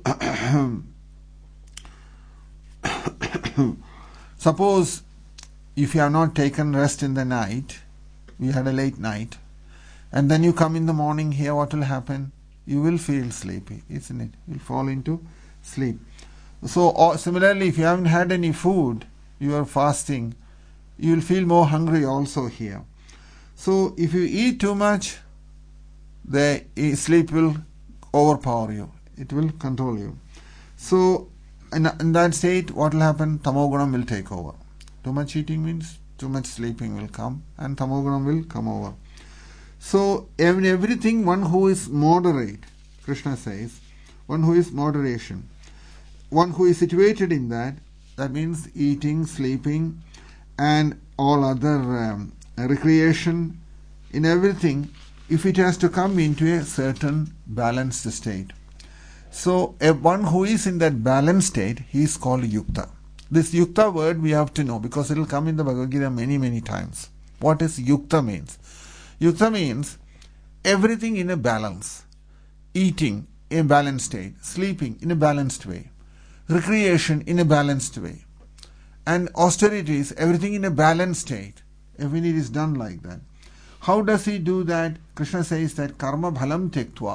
suppose if you have not taken rest in the night, you had a late night, and then you come in the morning here, what will happen? You will feel sleepy, isn't it? You will fall into sleep. So, or similarly, if you haven't had any food, you are fasting, you will feel more hungry also here. So, if you eat too much, the sleep will overpower you. It will control you. So, in, in that state, what will happen? Tamogunam will take over. Too much eating means too much sleeping will come and tamogunam will come over. So, in everything, one who is moderate, Krishna says, one who is moderation, one who is situated in that, that means eating, sleeping, and all other um, recreation, in everything, if it has to come into a certain balanced state. So, a one who is in that balanced state, he is called yukta. This yukta word we have to know because it will come in the Bhagavad Gita many, many times. What is yukta means? Yukta means everything in a balance. Eating in a balanced state, sleeping in a balanced way, recreation in a balanced way, and austerities, everything in a balanced state. Everything is done like that. How does he do that? Krishna says that karma bhalam tektva.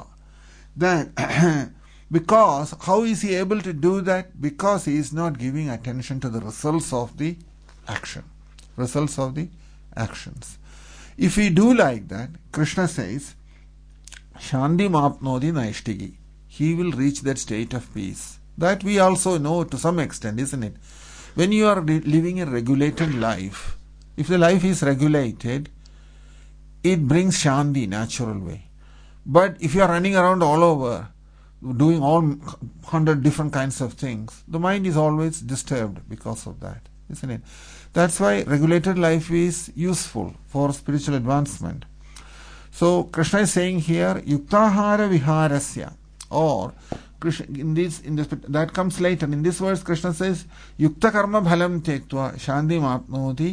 That because how is he able to do that? Because he is not giving attention to the results of the action. Results of the actions. If we do like that, Krishna says, Shanti mapnodi naishtigi. He will reach that state of peace. That we also know to some extent, isn't it? When you are living a regulated life, if the life is regulated, it brings Shanti, natural way. But if you are running around all over, doing all hundred different kinds of things, the mind is always disturbed because of that, isn't it? That's why regulated life is useful for spiritual advancement. So Krishna is saying here, yuktahara viharasya, or Krishna, in this, in this, that comes later. In this verse, Krishna says, yukta karma bhalam tektva shanti mapnoti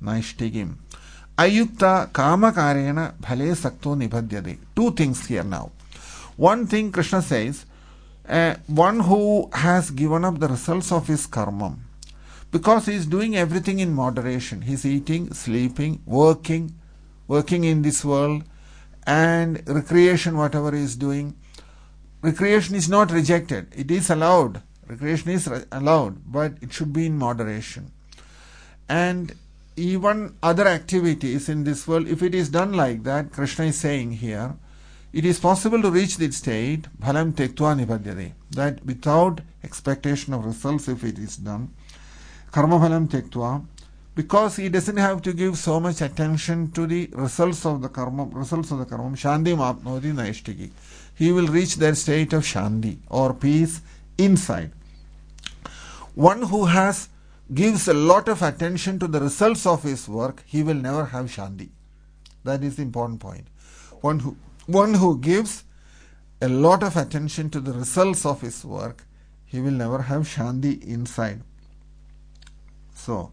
naishtigim. Ayukta kamakarena bhale sakto nibhadyade. Two things here now. One thing Krishna says, uh, one who has given up the results of his karma, because he is doing everything in moderation. He is eating, sleeping, working, working in this world, and recreation, whatever he is doing. Recreation is not rejected. It is allowed. Recreation is re- allowed, but it should be in moderation. And even other activities in this world, if it is done like that, Krishna is saying here, it is possible to reach this state, bhalam tektva nibhadyade, that without expectation of results, if it is done, karma bhalam tektva, because he doesn't have to give so much attention to the results of the karma, results of the karma, shanti mapnoti naishtiki. He will reach that state of shanti or peace inside. One who has gives a lot of attention to the results of his work, he will never have shanti. That is the important point. One who one who gives a lot of attention to the results of his work, he will never have shanti inside. So,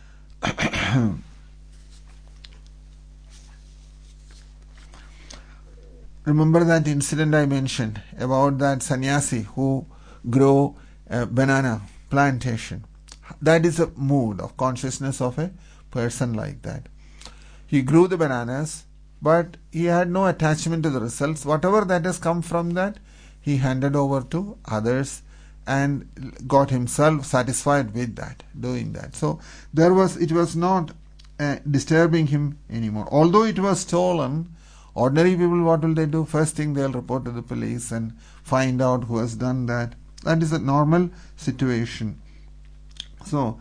remember that incident I mentioned about that sannyasi who grew a banana plantation. That is a mood of consciousness of a person like that. He grew the bananas, but he had no attachment to the results. Whatever that has come from that, he handed over to others and got himself satisfied with that, doing that. So there was, it was not uh, disturbing him anymore. Although it was stolen, ordinary people, what will they do? First thing, they'll report to the police and find out who has done that. That is a normal situation. So,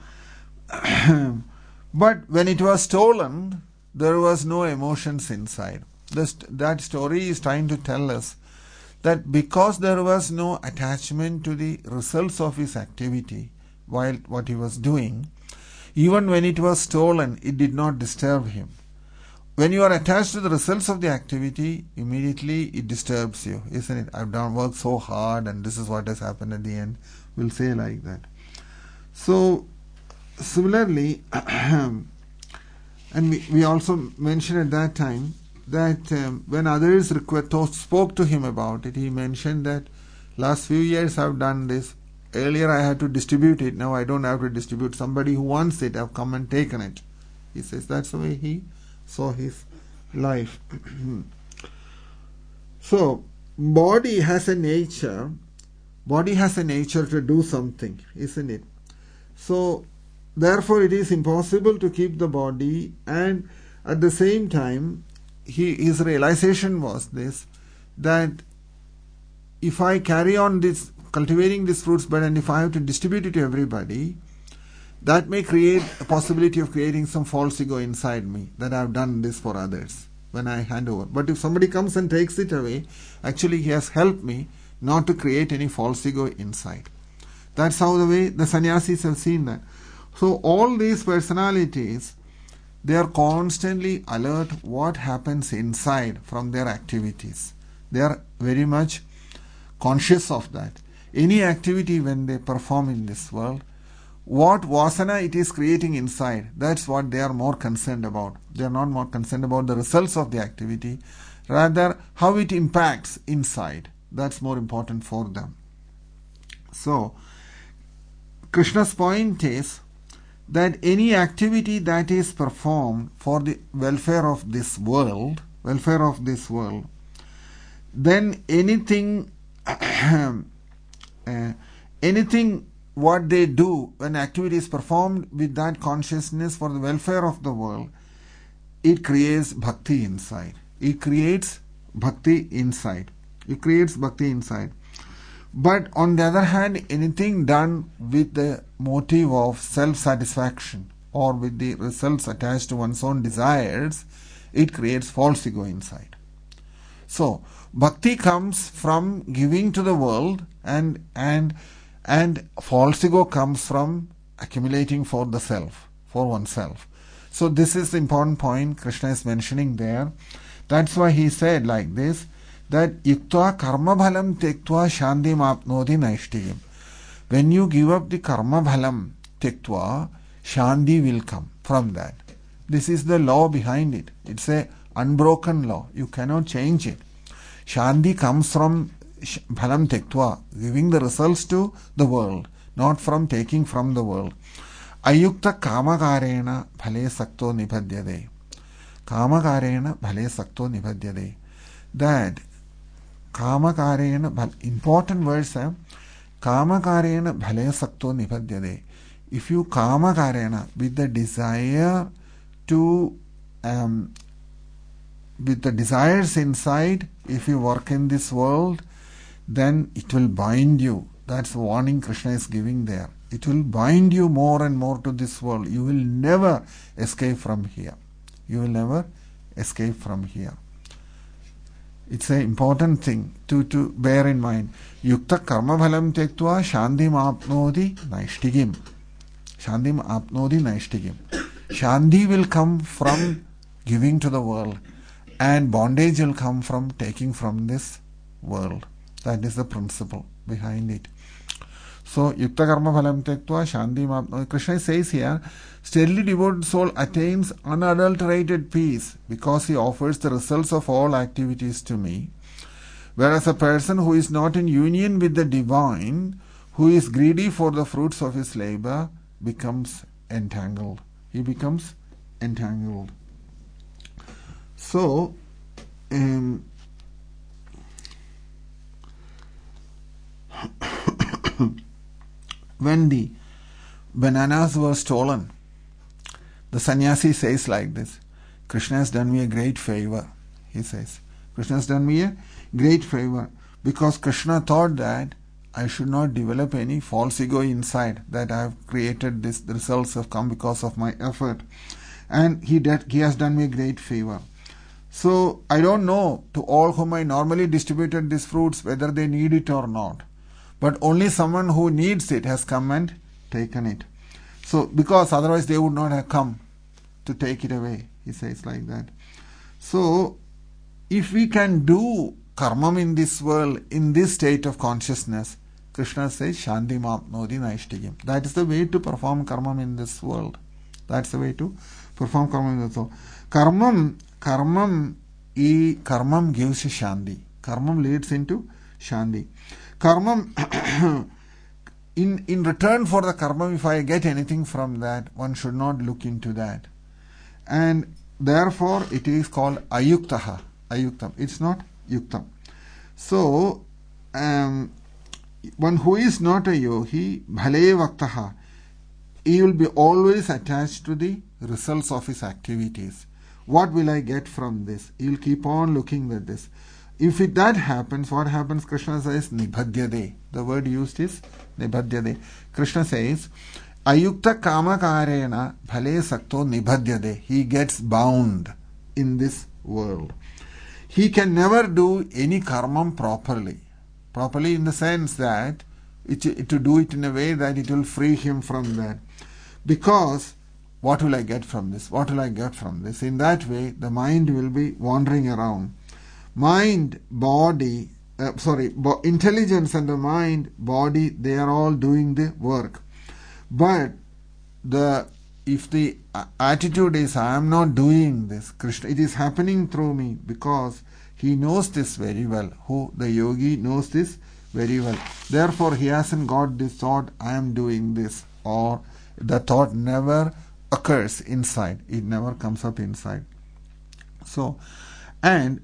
but when it was stolen, there was no emotions inside. This, that story is trying to tell us that because there was no attachment to the results of his activity while what he was doing, even when it was stolen, it did not disturb him. When you are attached to the results of the activity, immediately it disturbs you, isn't it? I've done work so hard and this is what has happened at the end. We'll say like that. So, similarly, and we, we also mentioned at that time that um, when others request, spoke to him about it, he mentioned that last few years I've done this. Earlier I had to distribute it, now I don't have to distribute. Somebody who wants it, I've come and taken it. He says that's the way he saw his life. So, body has a nature, body has a nature to do something, isn't it? So, therefore it is impossible to keep the body, and at the same time, he, his realization was this, that if I carry on this, cultivating this fruits bed, and if I have to distribute it to everybody, that may create a possibility of creating some false ego inside me, that I have done this for others when I hand over. But if somebody comes and takes it away, actually he has helped me not to create any false ego inside. That's how the way the sannyasis have seen that. So all these personalities, they are constantly alert what happens inside from their activities. They are very much conscious of that. Any activity when they perform in this world, what vasana it is creating inside, that's what they are more concerned about. They are not more concerned about the results of the activity, rather how it impacts inside. That's more important for them. So, Krishna's point is that any activity that is performed for the welfare of this world, welfare of this world, then anything, uh, anything what they do when activity is performed with that consciousness for the welfare of the world, it creates bhakti inside. It creates bhakti inside. It creates bhakti inside. But on the other hand, anything done with the motive of self-satisfaction or with the results attached to one's own desires, it creates false ego inside. So, bhakti comes from giving to the world, and and and false ego comes from accumulating for the self, for oneself. So this is the important point Krishna is mentioning there. That's why he said like this, that yuktva karma bhalam tektva shanti mapnoti naishtigim. When you give up the karma bhalam tektva, shanti will come from that. This is the law behind it. It's a unbroken law. You cannot change it. Shanti comes from bhalam tektva, giving the results to the world, not from taking from the world. Ayukta kamakarena bhale sakto nibhadyade. Kamakarena bhale sakto nibhadyade. That kamakarena, important words are kamakarena bhale sakto nibhadyade. If you kamakarena, with the desire to um, with the desires inside, if you work in this world, then it will bind you. That's the warning Krishna is giving there. It will bind you more and more to this world. You will never escape from here. You will never escape from here. It's an important thing to, to bear in mind. Yukta karma bhalam tektva shantim apnodi naishtigim. Shantim apnodi naishtigim. Shanti will come from giving to the world, and bondage will come from taking from this world. That is the principle behind it. So, yukta karma phalam tektva shanti mapnodi. Krishna says here, steadily devoted soul attains unadulterated peace because he offers the results of all activities to me. Whereas a person who is not in union with the divine, who is greedy for the fruits of his labor, becomes entangled. He becomes entangled. So, um, when the bananas were stolen, the sannyasi says like this, Krishna has done me a great favor. He says, Krishna has done me a great favor because Krishna thought that I should not develop any false ego inside, that I have created this, the results have come because of my effort. And he did, he has done me a great favor. So I don't know to all whom I normally distributed these fruits whether they need it or not. But only someone who needs it has come and taken it. So because otherwise they would not have come to take it away. He says like that. So if we can do karmam in this world, in this state of consciousness, Krishna says, Shanti mapnodi naishtigim. That is the way to perform karmam in this world. That's the way to perform karmam in this world. Karmam, karmam, e, karmam gives you Shanti. Karmam leads into Shanti. Karmam, in, in return for the karmam, if I get anything from that, one should not look into that. And therefore, it is called ayuktaha. Ayuktam. It's not yuktam. So, um, one who is not a yogi, bhale vaktaha, he will be always attached to the results of his activities. What will I get from this? He will keep on looking at this. If it, that happens, what happens? Krishna says, nibhadyade. The word used is nibhadyade. Krishna says, ayukta kamakarena bhale sakto nibhadyade. He gets bound in this world. He can never do any karmam properly. Properly in the sense that it, it, to do it in a way that it will free him from that. Because what will I get from this? What will I get from this? In that way, the mind will be wandering around. Mind, body, uh, sorry, bo- intelligence and the mind, body, they are all doing the work. But the if the attitude is, I am not doing this, Krishna, it is happening through me, because he knows this very well. Who? The yogi knows this very well. Therefore, he hasn't got this thought, I am doing this, or the thought never occurs inside. It never comes up inside. So, and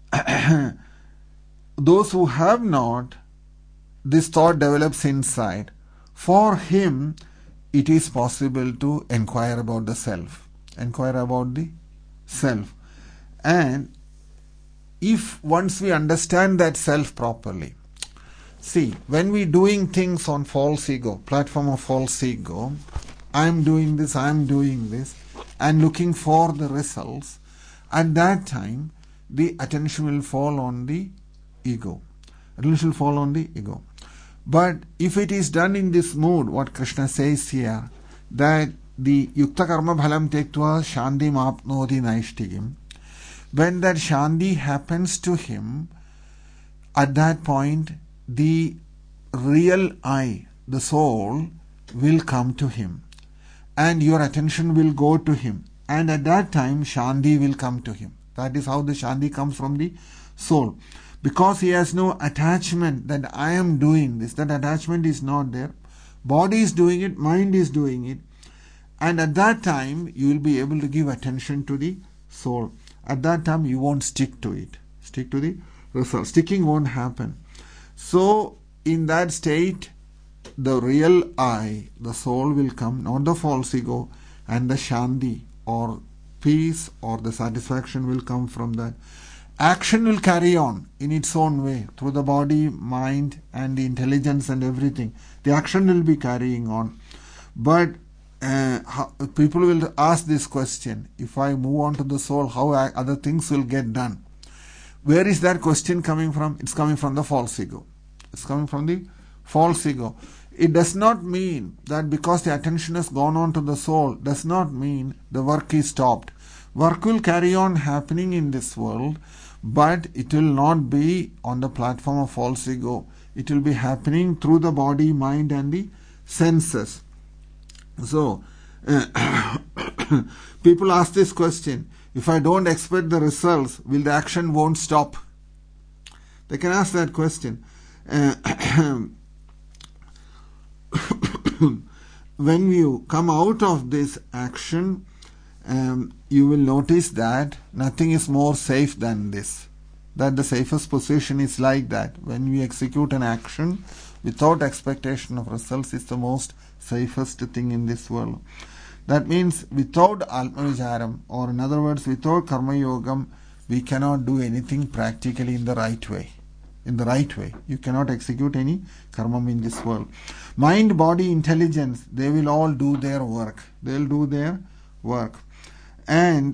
those who have not, this thought develops inside. For him, it is possible to inquire about the self. Inquire about the self. And if once we understand that self properly, see, when we doing things on false ego, platform of false ego, I am doing this, I am doing this, and looking for the results, at that time, the attention will fall on the ego. Attention will fall on the ego. But if it is done in this mood, what Krishna says here, that the yukta karma bhalam tektva shanti mapnodi naishtigim, when that shanti happens to him, at that point, the real I, the soul, will come to him. And your attention will go to him. and at that time Shanti will come to him. That is how the Shanti comes from the soul. Because he has no attachment that I am doing this, that attachment is not there. Body is doing it, mind is doing it. And at that time, you will be able to give attention to the soul. At that time, you won't stick to it. Stick to the result. Sticking won't happen. So, in that state, the real I, the soul will come, not the false ego, and the Shanti or peace or the satisfaction will come from that. Action will carry on in its own way through the body, mind, and the intelligence and everything. The action will be carrying on. But uh, how, people will ask this question, if I move on to the soul, how I, other things will get done? Where is that question coming from? It's coming from the false ego. It's coming from the false ego. It does not mean that because the attention has gone on to the soul, does not mean the work is stopped. Work will carry on happening in this world, but it will not be on the platform of false ego. It will be happening through the body, mind, and the senses. So, uh, people ask this question, if I don't expect the results, will the action won't stop? They can ask that question. Uh, when you come out of this action, um, you will notice that nothing is more safe than this. That the safest position is like that. When we execute an action without expectation of results, is the most safest thing in this world. That means without Atmavicharam, or in other words, without Karma Yogam, we cannot do anything practically in the right way. In the right way. You cannot execute any karma in this world. Mind, body, intelligence, they will all do their work. They will do their work. And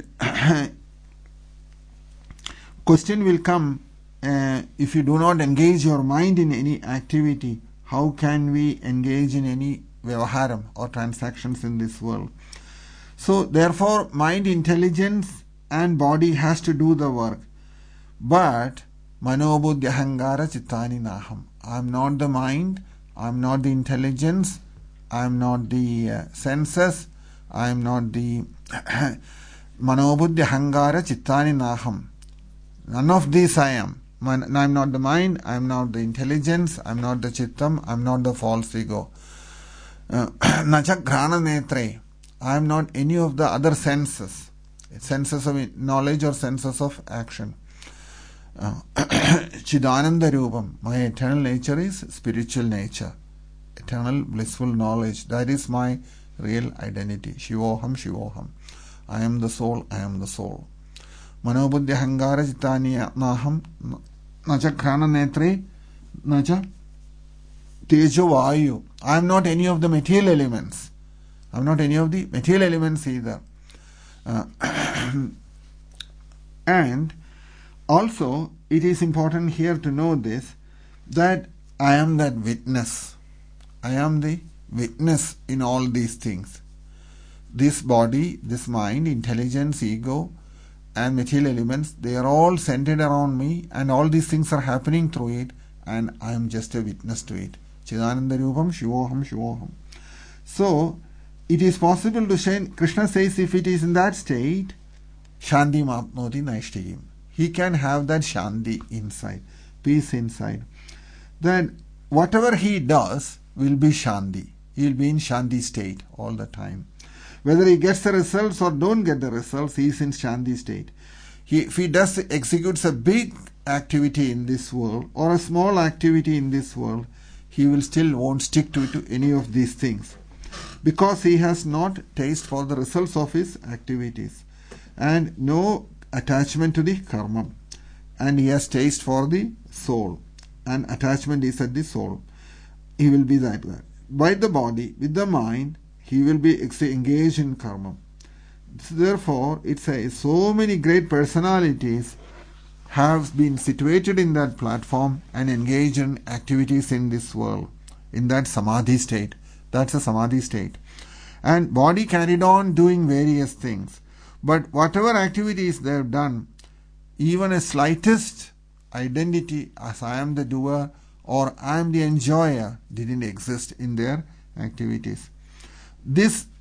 question will come, uh, if you do not engage your mind in any activity, how can we engage in any vyavaharam or transactions in this world? So therefore, mind, intelligence and body has to do the work. But Manobuddhi ahangara chittani naham. I am not the mind, I am not the intelligence, I am not the uh, senses, I am not the Manobuddhi ahangara chittani naham. None of these I am. I am not the mind, I am not the intelligence, I am not the chittam, I am not the false ego. Nacha grana netre. I am not any of the other senses. Senses of knowledge or senses of action. Uh, Chidananda Rupam. My eternal nature is spiritual nature. Eternal blissful knowledge. That is my real identity. Shivoham, Shivoham. I am the soul, I am the soul. Manobuddhi hangara chittani naham. Nacha krana netre. Nacha tejo vayu. I am not any of the material elements. I am not any of the material elements either. Uh, and also, it is important here to know this, that I am that witness. I am the witness in all these things. This body, this mind, intelligence, ego, and material elements, they are all centered around me, and all these things are happening through it, and I am just a witness to it. Chidananda Rupam, Shivoham, Shivoham. So, it is possible to shine. Krishna says, if it is in that state, Shanti Mapnoti Naishtayim. He can have that Shanti inside, peace inside. Then whatever he does will be Shanti. He will be in Shanti state all the time. Whether he gets the results or don't get the results, he is in Shanti state. He, if he does executes a big activity in this world or a small activity in this world, he will still won't stick to, to any of these things, because he has not taste for the results of his activities and no attachment to the karma, and he has taste for the soul, and attachment is at the soul. He will be that way. By the body, with the mind, he will be engaged in karma. Therefore, it says so many great personalities have been situated in that platform and engaged in activities in this world, in that samadhi state. That's a samadhi state. And body carried on doing various things. But whatever activities they have done, even a slightest identity as I am the doer or I am the enjoyer didn't exist in their activities. This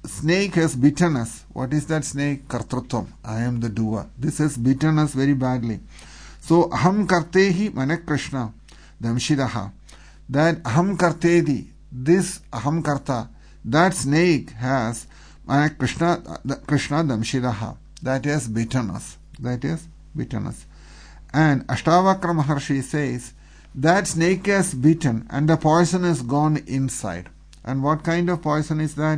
snake has bitten us. What is that snake? Kartrutvam. I am the doer. This has bitten us very badly. So aham kartehi manak Krishna damshidaha. That aham kartedi, this aham karta, that snake has manak Krishna Krishna damshidaha. That has bitten us. That has bitten us. And Ashtavakra Maharshi says that snake has bitten and the poison has gone inside. And what kind of poison is that?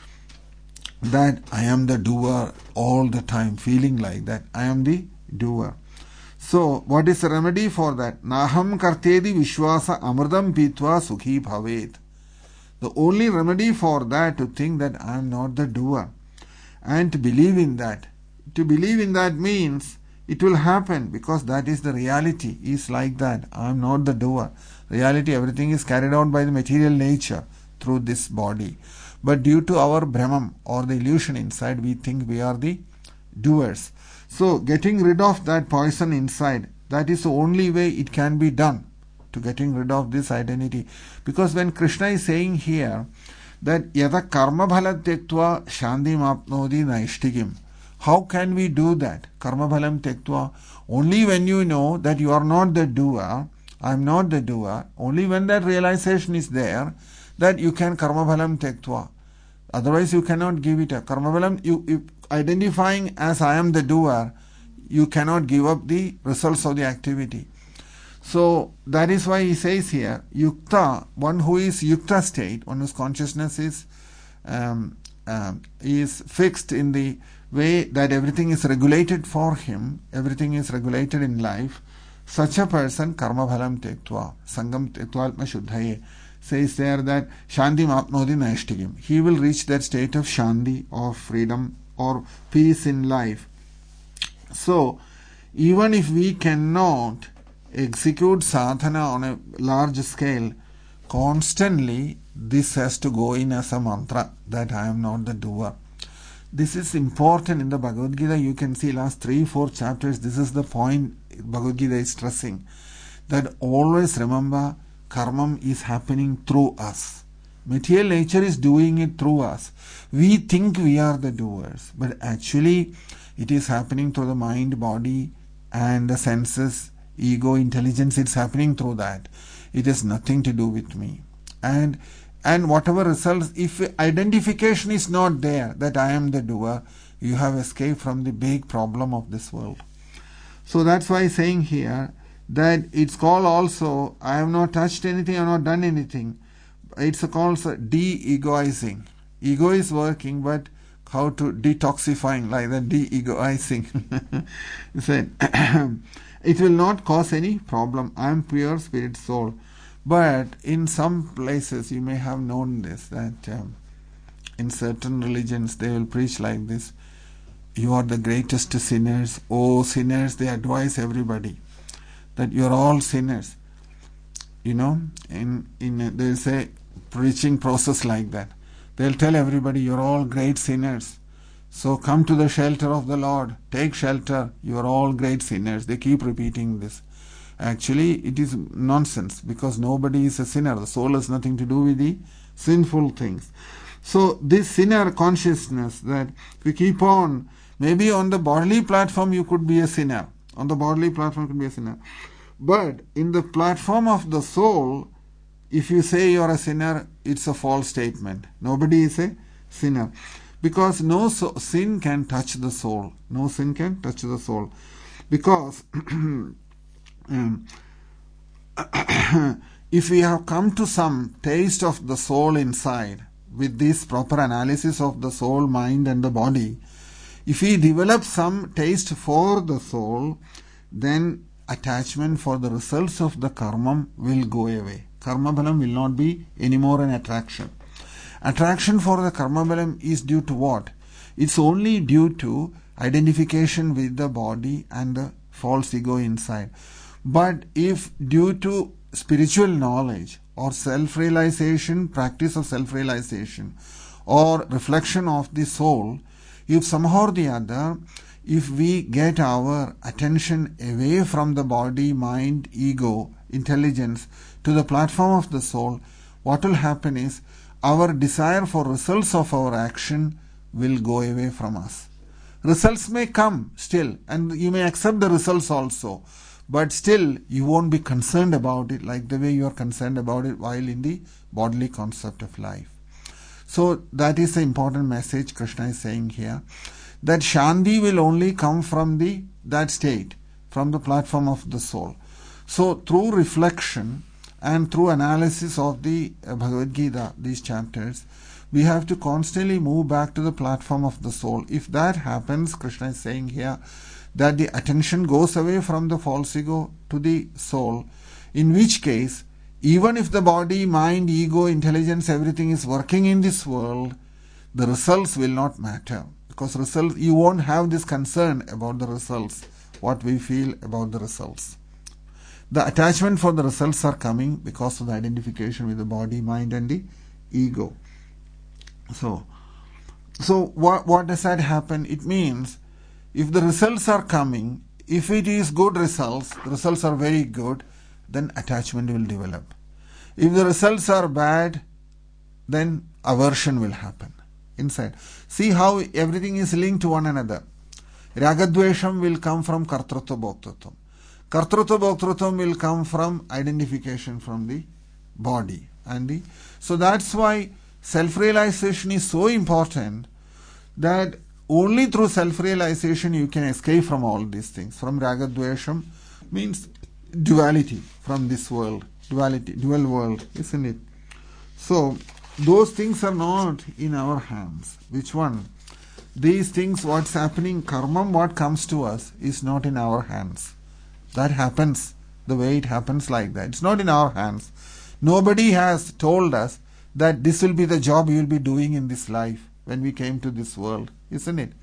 That I am the doer all the time, feeling like that. I am the doer. So, what is the remedy for that? Naham kartedi vishwasa amrdam pitva sukhi bhavet. The only remedy for that, to think that I am not the doer and to believe in that. To believe in that means it will happen, because that is the reality, is like that. I am not the doer. Reality, everything is carried out by the material nature through this body. But due to our Brahman or the illusion inside, we think we are the doers. So, getting rid of that poison inside, that is the only way it can be done, to getting rid of this identity. Because when Krishna is saying here that yada karma bhalat tektva shandim apnodi naishtigim, how can we do that? Karma bhalam tektva. Only when you know that you are not the doer, I am not the doer, only when that realization is there, that you can karma bhalam tektva. Otherwise you cannot give it up. Karma bhalam, you, you identifying as I am the doer, you cannot give up the results of the activity. So that is why he says here, yukta, one who is yukta state, one whose consciousness is um, um, is fixed in the way that everything is regulated for him, everything is regulated in life, such a person, karma bhalam tektva, sangam tektva atma shuddhaye, says there that shanti mapnodi naishtigim. He will reach that state of shanti, of freedom or peace in life. So, even if we cannot execute sadhana on a large scale, constantly this has to go in as a mantra, that I am not the doer. This is important in the Bhagavad Gita. You can see last three, four chapters, this is the point Bhagavad Gita is stressing. That always remember, karma is happening through us. Material nature is doing it through us. We think we are the doers, but actually it is happening through the mind, body and the senses, ego, intelligence. It's happening through that. It has nothing to do with me. And And whatever results, if identification is not there, that I am the doer, you have escaped from the big problem of this world. So that's why he's saying here that it's called also, I have not touched anything, I have not done anything. It's called de-egoizing. Ego is working, but how to detoxifying, like that, de-egoizing. He said, it will not cause any problem. I am pure spirit soul. But in some places you may have known this, that um, in certain religions they will preach like this: you are the greatest sinners, oh sinners. They advise everybody that you are all sinners. You know, in in they say preaching process like that. They'll tell everybody you are all great sinners. So come to the shelter of the Lord. Take shelter. You are all great sinners. They keep repeating this. Actually, it is nonsense, because nobody is a sinner. The soul has nothing to do with the sinful things. So this sinner consciousness, that we keep on, maybe on the bodily platform you could be a sinner. On the bodily platform you could be a sinner. But in the platform of the soul, if you say you are a sinner, it's a false statement. Nobody is a sinner. Because no so- sin can touch the soul. No sin can touch the soul. Because Um, if we have come to some taste of the soul inside, with this proper analysis of the soul, mind and the body, if we develop some taste for the soul, then attachment for the results of the karma will go away. Karma bhalam will not be anymore an attraction. Attraction for the karma bhalam is due to what? It's only due to identification with the body and the false ego inside. But if due to spiritual knowledge or self-realization, practice of self-realization or reflection of the soul, if somehow or the other, if we get our attention away from the body, mind, ego, intelligence to the platform of the soul, what will happen is our desire for results of our action will go away from us. Results may come still, and you may accept the results also, but still you won't be concerned about it like the way you are concerned about it while in the bodily concept of life. So that is the important message Krishna is saying here, that Shanti will only come from the that state, from the platform of the soul. So through reflection and through analysis of the Bhagavad Gita, these chapters, we have to constantly move back to the platform of the soul. If that happens, Krishna is saying here that the attention goes away from the false ego to the soul, in which case, even if the body, mind, ego, intelligence, everything is working in this world, the results will not matter. Because results, you won't have this concern about the results, what we feel about the results. The attachment for the results are coming because of the identification with the body, mind and the ego. So, so what, what does that happen? It means if the results are coming, if it is good results, the results are very good, then attachment will develop. If the results are bad, then aversion will happen inside. See how everything is linked to one another. Ragadvesham will come from kartrutva bhoktrutvam. Kartrutva bhoktrutvam will come from identification from the body. And the, so that's why self-realization is so important, that only through self-realization you can escape from all these things. From ragadvesham means duality from this world. Duality, dual world, isn't it? So, those things are not in our hands. Which one? These things, what's happening, karma, what comes to us, is not in our hands. That happens the way it happens like that. It's not in our hands. Nobody has told us that this will be the job you will be doing in this life when we came to this world, isn't it?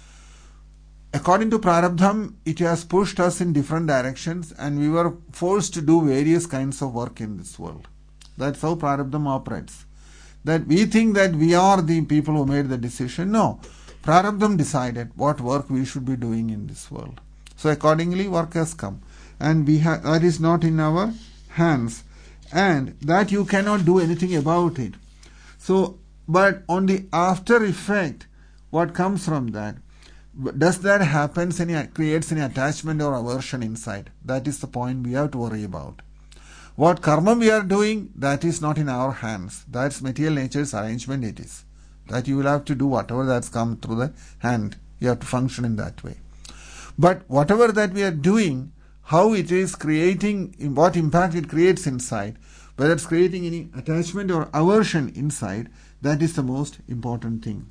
According to Prarabdham, it has pushed us in different directions and we were forced to do various kinds of work in this world. That's how Prarabdham operates. That we think that we are the people who made the decision. No. Prarabdham decided what work we should be doing in this world. So accordingly, work has come. And we ha- that is not in our hands. And that you cannot do anything about it. So, but on the after effect, what comes from that? Does that happen, any, creates any attachment or aversion inside? That is the point we have to worry about. What karma we are doing, that is not in our hands. That's material nature's arrangement it is. That you will have to do whatever that's come through the hand. You have to function in that way. But whatever that we are doing, how it is creating, what impact it creates inside, whether it's creating any attachment or aversion inside, that is the most important thing.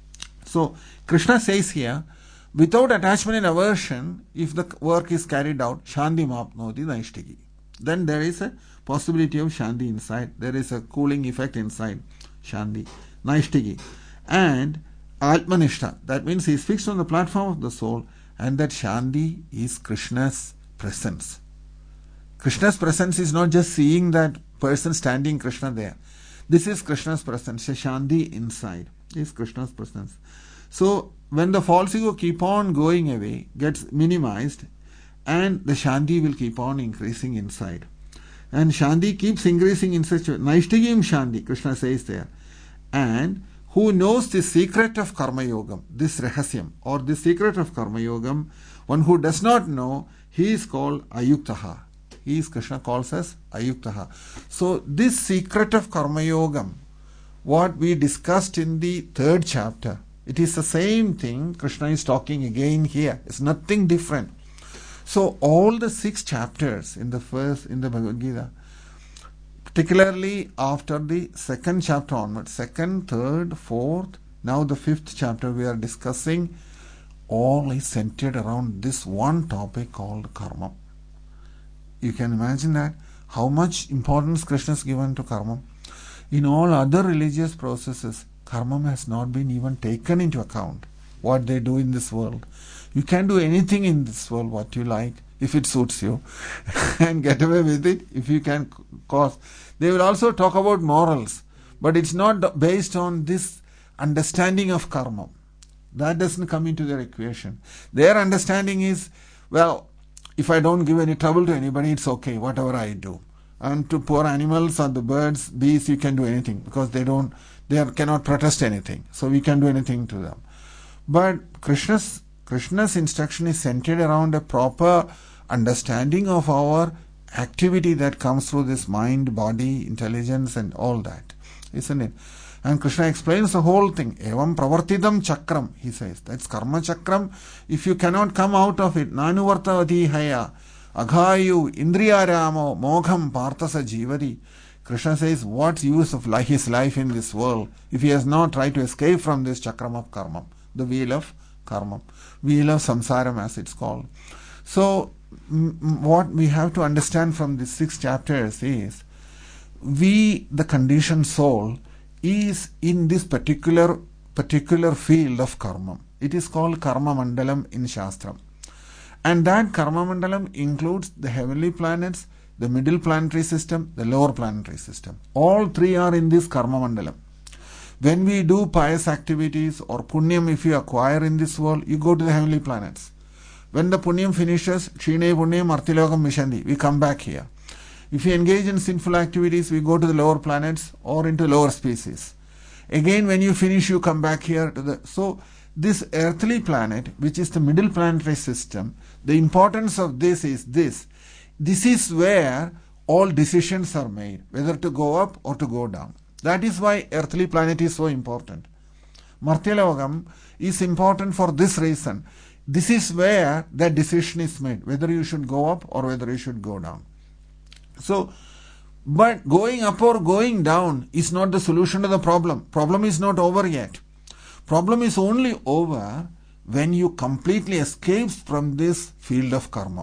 So, Krishna says here, without attachment and aversion, if the work is carried out, Shanti Mapnoti Naishtiki. Then there is a possibility of Shanti inside. There is a cooling effect inside Shanti, Naishtiki. And Atmanishta, that means he is fixed on the platform of the soul, and that Shanti is Krishna's presence. Krishna's presence is not just seeing that person standing Krishna there. This is Krishna's presence. Shanti inside is Krishna's presence. So when the false ego keep on going away, gets minimized, and the Shanti will keep on increasing inside. And Shanti keeps increasing in such a Naishtigim Shanti, Krishna says there. And who knows the secret of Karma Yogam, this Rahasyam, or the secret of Karma Yogam, one who does not know, he is called Ayuktaha. He is, Krishna calls us Ayuktaha. So this secret of Karma Yogam, what we discussed in the third chapter, it is the same thing Krishna is talking again here. It's nothing different. So all the six chapters in the first, in the Bhagavad Gita, particularly after the second chapter onwards, second, third, fourth, now the fifth chapter we are discussing, all is centered around this one topic called karma. You can imagine that, how much importance Krishna has given to karma. In all other religious processes, karma has not been even taken into account, what they do in this world. You can do anything in this world what you like, if it suits you, and get away with it if you can cause. They will also talk about morals, but it's not based on this understanding of karma. That doesn't come into their equation. Their understanding is, well, if I don't give any trouble to anybody, it's okay, whatever I do. And to poor animals or the birds, bees, you can do anything because they don't, they are, cannot protest anything. So we can do anything to them. But Krishna's, Krishna's instruction is centered around a proper understanding of our activity that comes through this mind, body, intelligence and all that. Isn't it? And Krishna explains the whole thing. Evam pravartidam chakram, he says. That's karma chakram. If you cannot come out of it, nanuvarta adhihaya, aghayu, indriyaramo, mogham, parthasa jivari. Krishna says, what's use of his life in this world if he has not tried to escape from this chakram of karma, the wheel of karma, wheel of samsaram as it's called. So, m- what we have to understand from these six chapters is, we, the conditioned soul, is in this particular particular field of karma. It is called karma mandalam in Shastra. And that karma mandalam includes the heavenly planets, the middle planetary system, the lower planetary system. All three are in this karma mandalam. When we do pious activities or punyam, if you acquire in this world, you go to the heavenly planets. When the punyam finishes, Kshine punyam artilogam vishandi, we come back here. If we engage in sinful activities, we go to the lower planets or into lower species. Again, when you finish, you come back here to the... So, this earthly planet, which is the middle planetary system, the importance of this is this. This is where all decisions are made, whether to go up or to go down. That is why earthly planet is so important. Martyalogam is important for this reason. This is where that decision is made, whether you should go up or whether you should go down. So, but going up or going down is not the solution to the problem. Problem is not over yet. Problem is only over when you completely escape from this field of karma.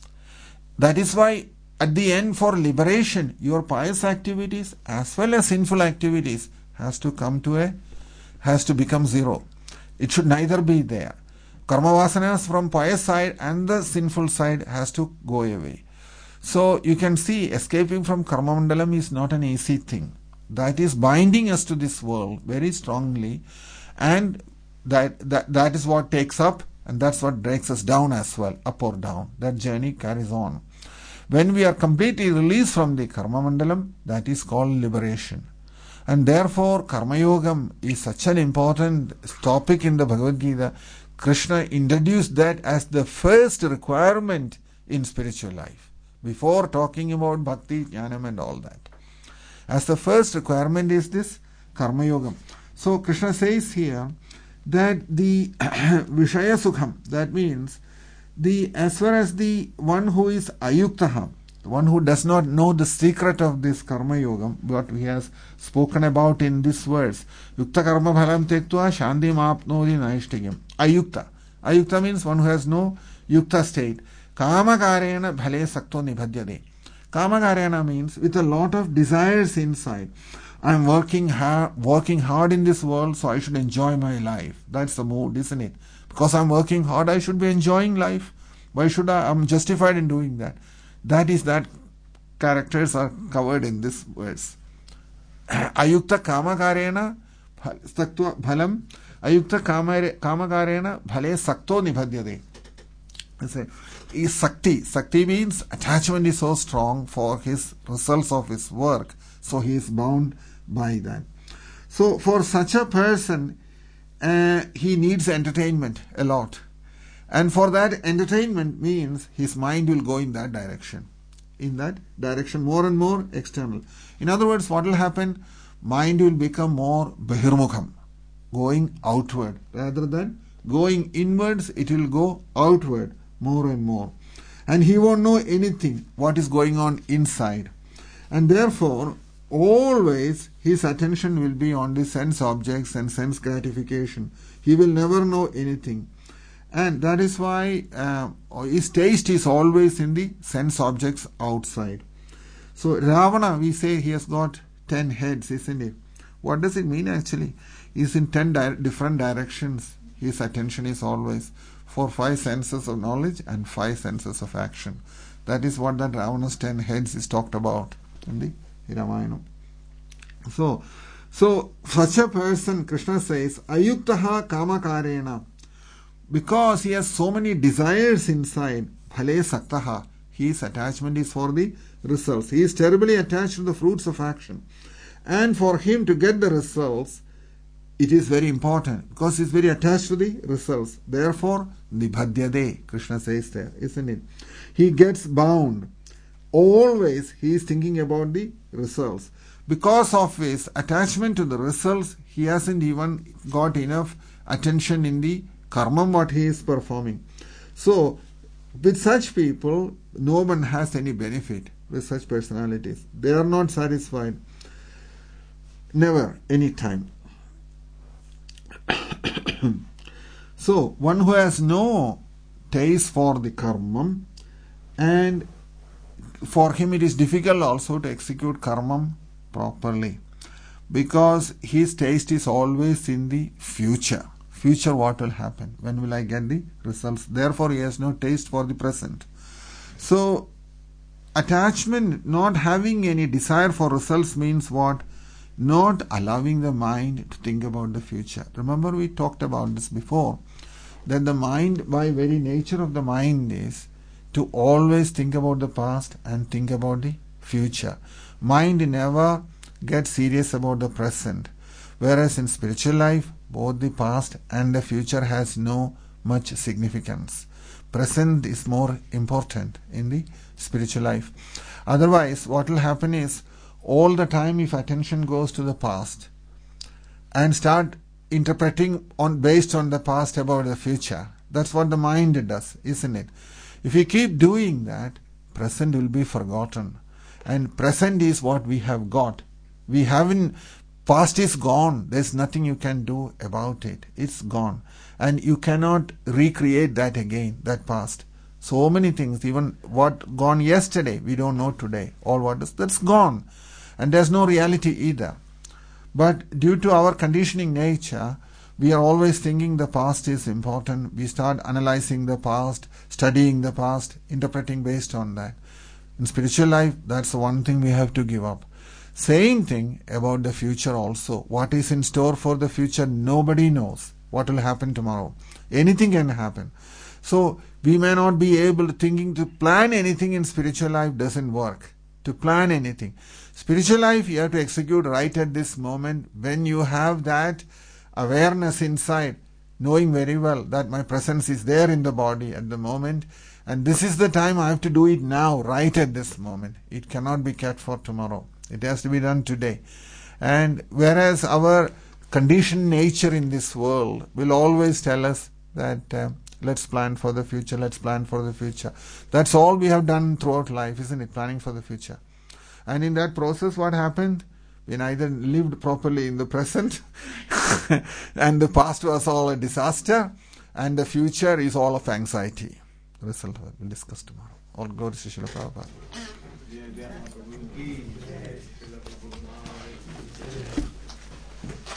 That is why at the end, for liberation, your pious activities as well as sinful activities has to come to a, has to become zero. It should neither be there. Karma vasanas from pious side and the sinful side has to go away. So you can see escaping from karma mandalam is not an easy thing. That is binding us to this world very strongly, and that, that, that is what takes up and that's what breaks us down as well, up or down. That journey carries on. When we are completely released from the karma mandalam, that is called liberation. And therefore karma yogam is such an important topic in the Bhagavad Gita. Krishna introduced that as the first requirement in spiritual life, before talking about bhakti, jnanam and all that. As the first requirement is this karma yogam. So Krishna says here that the vishaya sukham, that means the as far as the one who is ayuktaha, the one who does not know the secret of this karma yogam, what we have spoken about in this verse, yukta karma bhalam tektva shanti mapnodi naishtigyam. Ayukta. Ayukta means one who has no yukta state. Kamakarena bhale sakto nibhadyade. Kamakarena means with a lot of desires inside. I am working hard, working hard in this world, so I should enjoy my life. That's the mood, isn't it? Because I am working hard, I should be enjoying life. Why should I? I am justified in doing that. That is that characters are covered in this verse. Ayukta kamakarena sakto bhalam. Ayukta kamakarena bhale sakto nibhadyade. Is Sakti. Sakti means attachment is so strong for his results of his work. So he is bound by that. So for such a person, uh, he needs entertainment a lot. And for that entertainment means his mind will go in that direction. In that direction, more and more external. In other words, what will happen? Mind will become more bahirmukham, going outward. Rather than going inwards, it will go outward. More and more. And he won't know anything, what is going on inside. And therefore, always his attention will be on the sense objects and sense gratification. He will never know anything. And that is why uh, his taste is always in the sense objects outside. So Ravana, we say he has got ten heads, isn't it? What does it mean actually? He's in ten di- different directions. His attention is always for five senses of knowledge and five senses of action. That is what that Ravana's ten heads is talked about in the Ramayana. So, so such a person, Krishna says, ayuktaha kamakarena, because he has so many desires inside, bhale saktaha, his attachment is for the results. He is terribly attached to the fruits of action. And for him to get the results, it is very important because he is very attached to the results. Therefore, nibhadyade, Krishna says there, isn't it? He gets bound. Always he is thinking about the results. Because of his attachment to the results, he hasn't even got enough attention in the karma what he is performing. So, with such people, no one has any benefit with such personalities. They are not satisfied. Never, any time. So, one who has no taste for the karma, and for him it is difficult also to execute karma properly, because his taste is always in the future. Future, what will happen? When will I get the results? Therefore, he has no taste for the present. So, attachment, not having any desire for results means what? Not allowing the mind to think about the future. Remember, we talked about this before, that the mind, by very nature of the mind, is to always think about the past and think about the future. Mind never gets serious about the present. Whereas in spiritual life, both the past and the future has no much significance. Present is more important in the spiritual life. Otherwise, what will happen is, all the time if attention goes to the past and start interpreting on based on the past about the future, that's what the mind does, isn't it? If we keep doing that, present will be forgotten. And present is what we have got. We haven't, past is gone. There's nothing you can do about it. It's gone. And you cannot recreate that again, that past. So many things, even what gone yesterday, we don't know today. All what is, that's gone. And there's no reality either. But due to our conditioning nature, we are always thinking the past is important. We start analyzing the past, studying the past, interpreting based on that. In spiritual life, that's the one thing we have to give up. Same thing about the future also. What is in store for the future, nobody knows what will happen tomorrow. Anything can happen. So we may not be able to thinking to plan anything in spiritual life doesn't work. To plan anything. Spiritual life you have to execute right at this moment when you have that awareness inside, knowing very well that my presence is there in the body at the moment, and this is the time I have to do it now, right at this moment. It cannot be kept for tomorrow. It has to be done today. And whereas our conditioned nature in this world will always tell us that uh, let's plan for the future, let's plan for the future. That's all we have done throughout life, isn't it? Planning for the future. And in that process, what happened? We neither lived properly in the present, and the past was all a disaster, and the future is all of anxiety. The result we'll discuss tomorrow. All glory to Srila Prabhupada.